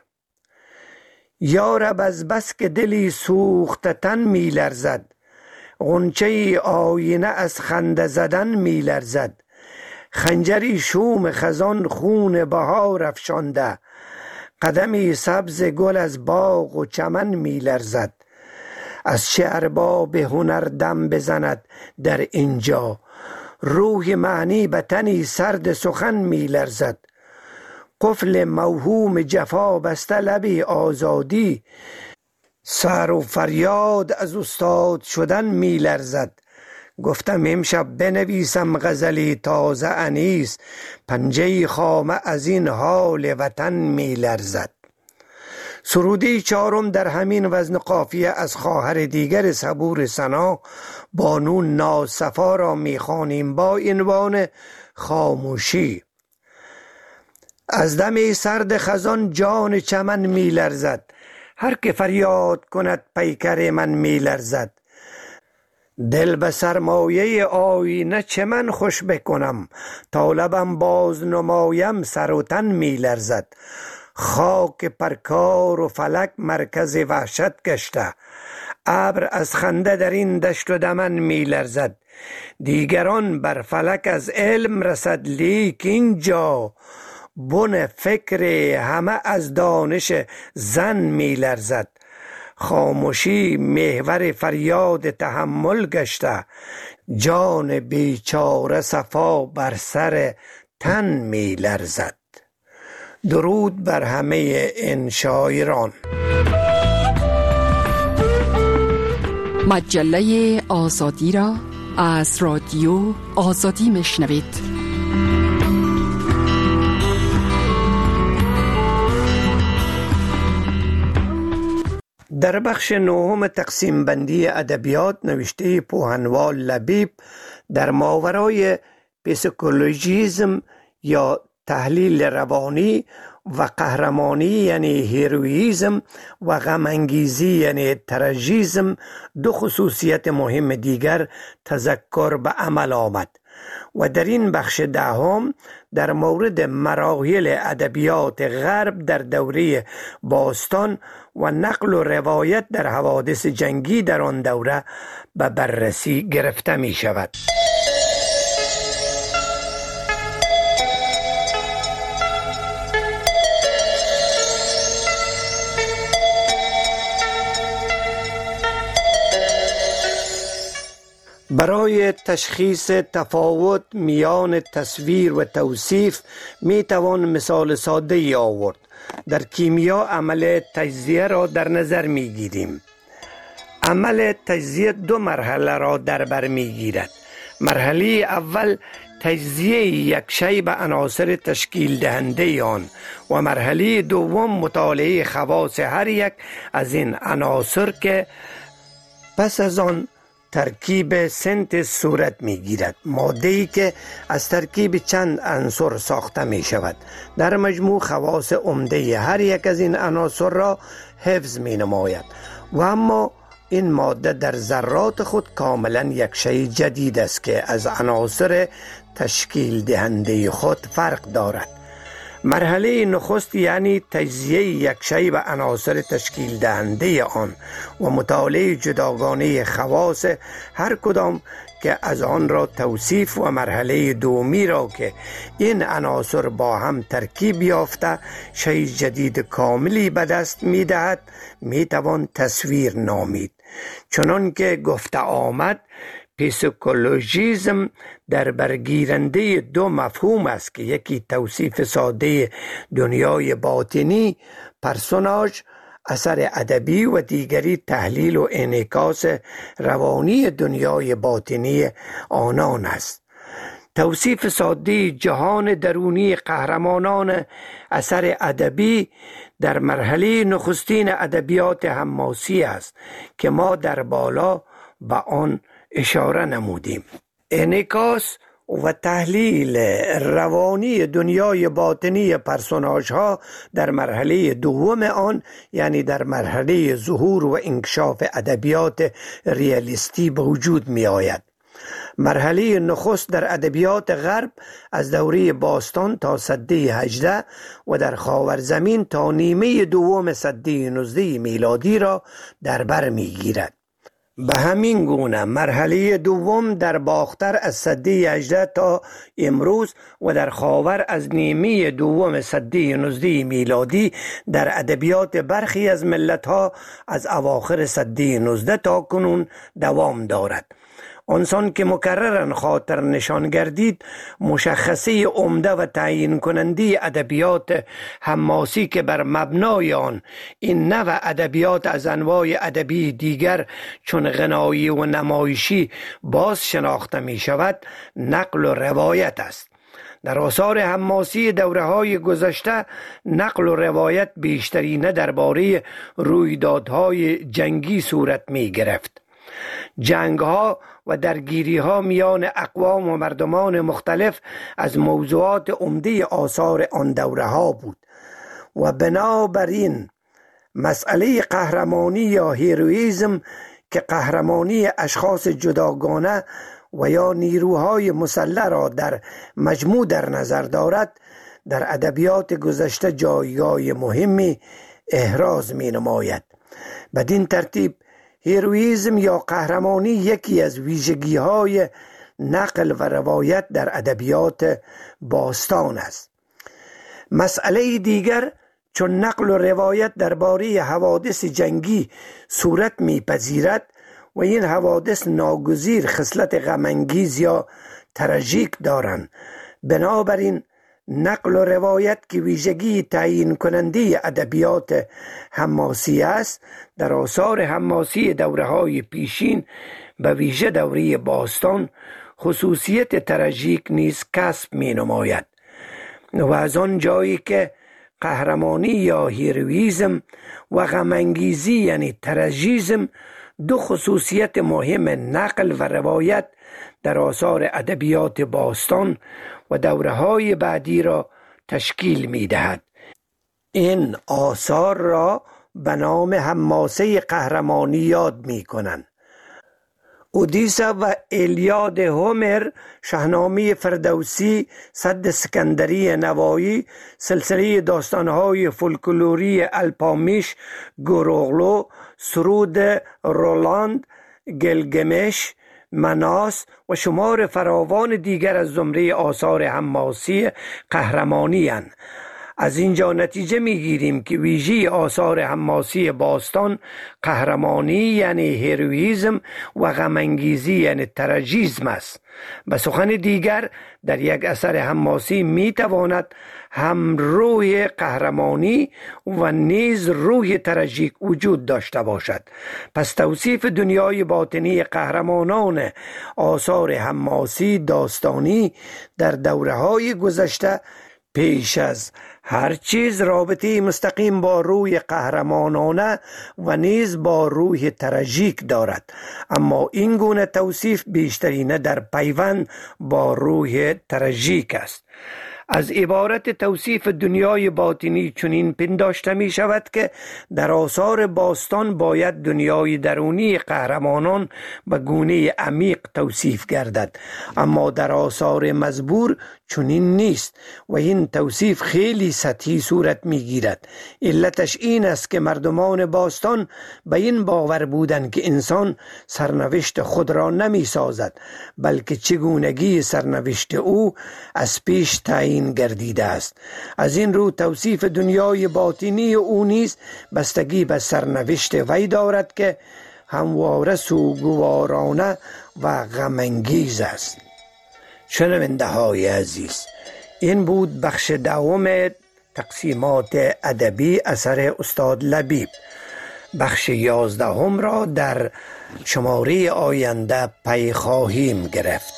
[SPEAKER 16] یارب از بس که دلی سوخته تن می لرزد، غنچه آینه از خنده زدن می لرزد. خنجری شوم خزان خون بهار افشانده، قدمی سبز گل از باغ و چمن می لرزد. از چه ارباب هنر دم بزند در اینجا، روح معنی به تنی سرد سخن می لرزد. قفل موهوم جفا بسته لبی آزادی، سر و فریاد از استاد شدن می لرزد. گفتم امشب بنویسم غزلی تازه انیس، پنجه خامه از این حال وطن می لرزد. سرودی چهارم در همین وزن قافیه از خواهر دیگر صبور سنا بانو ناصفا را می خوانیم با عنوان خاموشی. از دم سرد خزان جان چمن می لرزد، هر که فریاد کند پیکر من می لرزد. دل به سرمایه آینه چه من خوش بکنم، تا لبم باز نمایم سر و تن می لرزد. خاک پرکار و فلک مرکز وحشت گشته، ابر از خنده در این دشت و دمن می لرزد. دیگران بر فلک از علم رسد، لیک اینجا بن فکر همه از دانش زن می لرزد. خاموشی محور فریاد تحمل گشته، جان بیچاره صفا بر سر تن می لرزد. درود بر همه این شاعران.
[SPEAKER 15] مجله آزادی را از رادیو آزادی میشنوید.
[SPEAKER 16] در بخش نهم تقسیم بندی ادبیات نوشته پوهنوال لبیب در ماورای پسیکولوژیزم یا تحلیل روانی و قهرمانی یعنی هیرویزم و غمانگیزی یعنی تراژیسم دو خصوصیت مهم دیگر تذکر به عمل آمد. و در این بخش دهم در مورد مراحل ادبیات غرب در دوره باستان و نقل و روایت در حوادث جنگی در آن دوره به بررسی گرفته می شود. برای تشخیص تفاوت میان تصویر و توصیف می توان مثال ساده ای آورد. در کیمیا عمل تجزیه را در نظر می گیریم. عمل تجزیه دو مرحله را در بر می گیرد. مرحله اول تجزیه یک شی به عناصر تشکیل دهنده آن و مرحله دوم مطالعه خواص هر یک از این عناصر که پس از آن ترکیب سنتز صورت می گیرد، ماده‌ای که از ترکیب چند عنصر ساخته می شود. در مجموع خواص عمده هر یک از این عناصر را حفظ می نماید و اما این ماده در ذرات خود کاملا یک شی جدید است که از عناصر تشکیل دهنده خود فرق دارد. مرحله نخست یعنی تجزیه یک شی به عناصر تشکیل دهنده آن و مطالعه جداگانه خواص هر کدام که از آن را توصیف و مرحله دومی را که این عناصر با هم ترکیب یافته شی جدید کاملی به دست می دهد می توان تصویر نامید. چنان که گفته آمد پسیکولوژیزم در برگیرنده دو مفهوم است که یکی توصیف ساده دنیای باطنی پرسوناژ اثر ادبی و دیگری تحلیل و انعکاس روانی دنیای باطنی آنان است. توصیف ساده جهان درونی قهرمانان اثر ادبی در مرحله نخستین ادبیات حماسی است که ما در بالا به آن اشاره نمودیم. انعکاس و تحلیل روانی دنیای باطنی پرسوناژ ها در مرحله دوم آن، یعنی در مرحله ظهور و انکشاف ادبیات ریالیستی به وجود می آید. مرحله نخست در ادبیات غرب از دوره باستان تا سده هجده و در خاورزمین تا نیمه دوم سده نوزده میلادی را در بر می گیرد. به همین گونه مرحله دوم در باختر از سده هجده تا امروز و در خاور از نیمه دوم سده نوزده میلادی در ادبیات برخی از ملت‌ها از اواخر سده نوزده تا کنون دوام دارد. آنسان که مکررن خاطر نشان گردید، مشخصه عمده و تعیین کننده ادبیات حماسی که بر مبنای آن این نوع ادبیات از انواع ادبی دیگر چون غنایی و نمایشی باز شناخته می شود، نقل و روایت است. در آثار حماسی دوره‌های گذشته نقل و روایت بیشترینه درباره رویدادهای جنگی صورت می گرفت. جنگ‌ها و درگیری‌ها میان اقوام و مردمان مختلف از موضوعات عمده آثار آن دوره‌ها بود و بنابراین مسئله قهرمانی یا هیرویزم که قهرمانی اشخاص جداگانه و یا نیروهای مسلح را در مجموع در نظر دارد، در ادبیات گذشته جایگاه مهمی احراز می نماید. بدین ترتیب هیرویزم یا قهرمانی یکی از ویژگی‌های نقل و روایت در ادبیات باستان است. مسئله دیگر، چون نقل و روایت درباره حوادث جنگی صورت می‌پذیرد و این حوادث ناگزیر خصلت غم‌انگیز یا تراژیک دارند، بنابراین نقل و روایت که ویژگی تعیین کننده ادبیات حماسی است، در آثار حماسی دوره‌های پیشین به ویژه دوره باستان خصوصیت تراژیک نیز کسب می نماید و از آن جایی که قهرمانی یا هیرویزم و غم‌انگیزی یعنی تراژیزم دو خصوصیت مهم نقل و روایت در آثار ادبیات باستان و دوره‌های بعدی را تشکیل می‌دهد. این آثار را به نام حماسه قهرمانی یاد می‌کنند. اودیسه و ایلیاد هومر، شاهنامه فردوسی، سد سکندری نوایی، سلسله داستان‌های فولکلوری الپامیش، گوروغلو، سرود رولاند، گلگمش، مناس و شمار فراوان دیگر از زمره آثار حماسی قهرمانی اند. از اینجا نتیجه میگیریم که ویژه آثار حماسی باستان قهرمانی یعنی هیرویزم و غم‌انگیزی یعنی تراژیسم است. به سخن دیگر، در یک اثر حماسی میتواند هم روح قهرمانی و نیز روح تراژیک وجود داشته باشد. پس توصیف دنیای باطنی قهرمانان آثار حماسی داستانی در دوره‌های گذشته پیش از هر چیز رابطه مستقیم با روح قهرمانانه و نیز با روح تراژیک دارد، اما این گونه توصیف بیشترینه در پیوند با روح تراژیک است. از عبارت توصیف دنیای باطنی چنین پنداشته می شود که در آثار باستان باید دنیای درونی قهرمانان به گونه عمیق توصیف گردد، اما در آثار مزبور چنین نیست و این توصیف خیلی سطحی صورت می گیرد. علتش این است که مردمان باستان به این باور بودند که انسان سرنوشت خود را نمی سازد، بلکه چگونگی سرنوشت او از پیش تعیین گردیده است. از این رو توصیف دنیای باطنی او نیز بستگی به سرنوشت وی دارد که همواره سوگوارانه و غم‌انگیز است. شنونده های عزیز، این بود بخش دوم تقسیمات ادبی اثر استاد لبیب. بخش یازدهم را در شماره آینده پی خواهیم گرفت.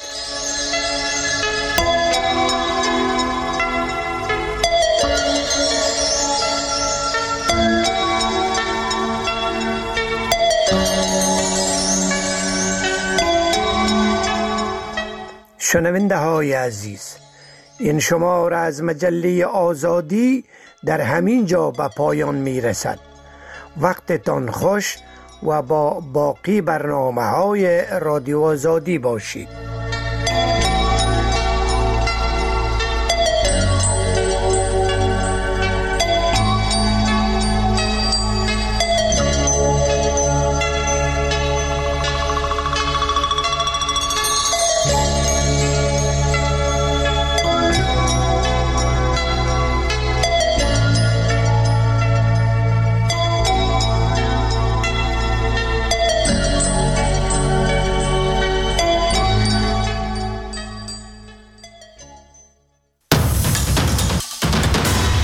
[SPEAKER 16] شنونده های عزیز، این شماره از مجله آزادی در همین جا به پایان می رسد. وقتتان خوش و با باقی برنامه های رادیو آزادی باشید.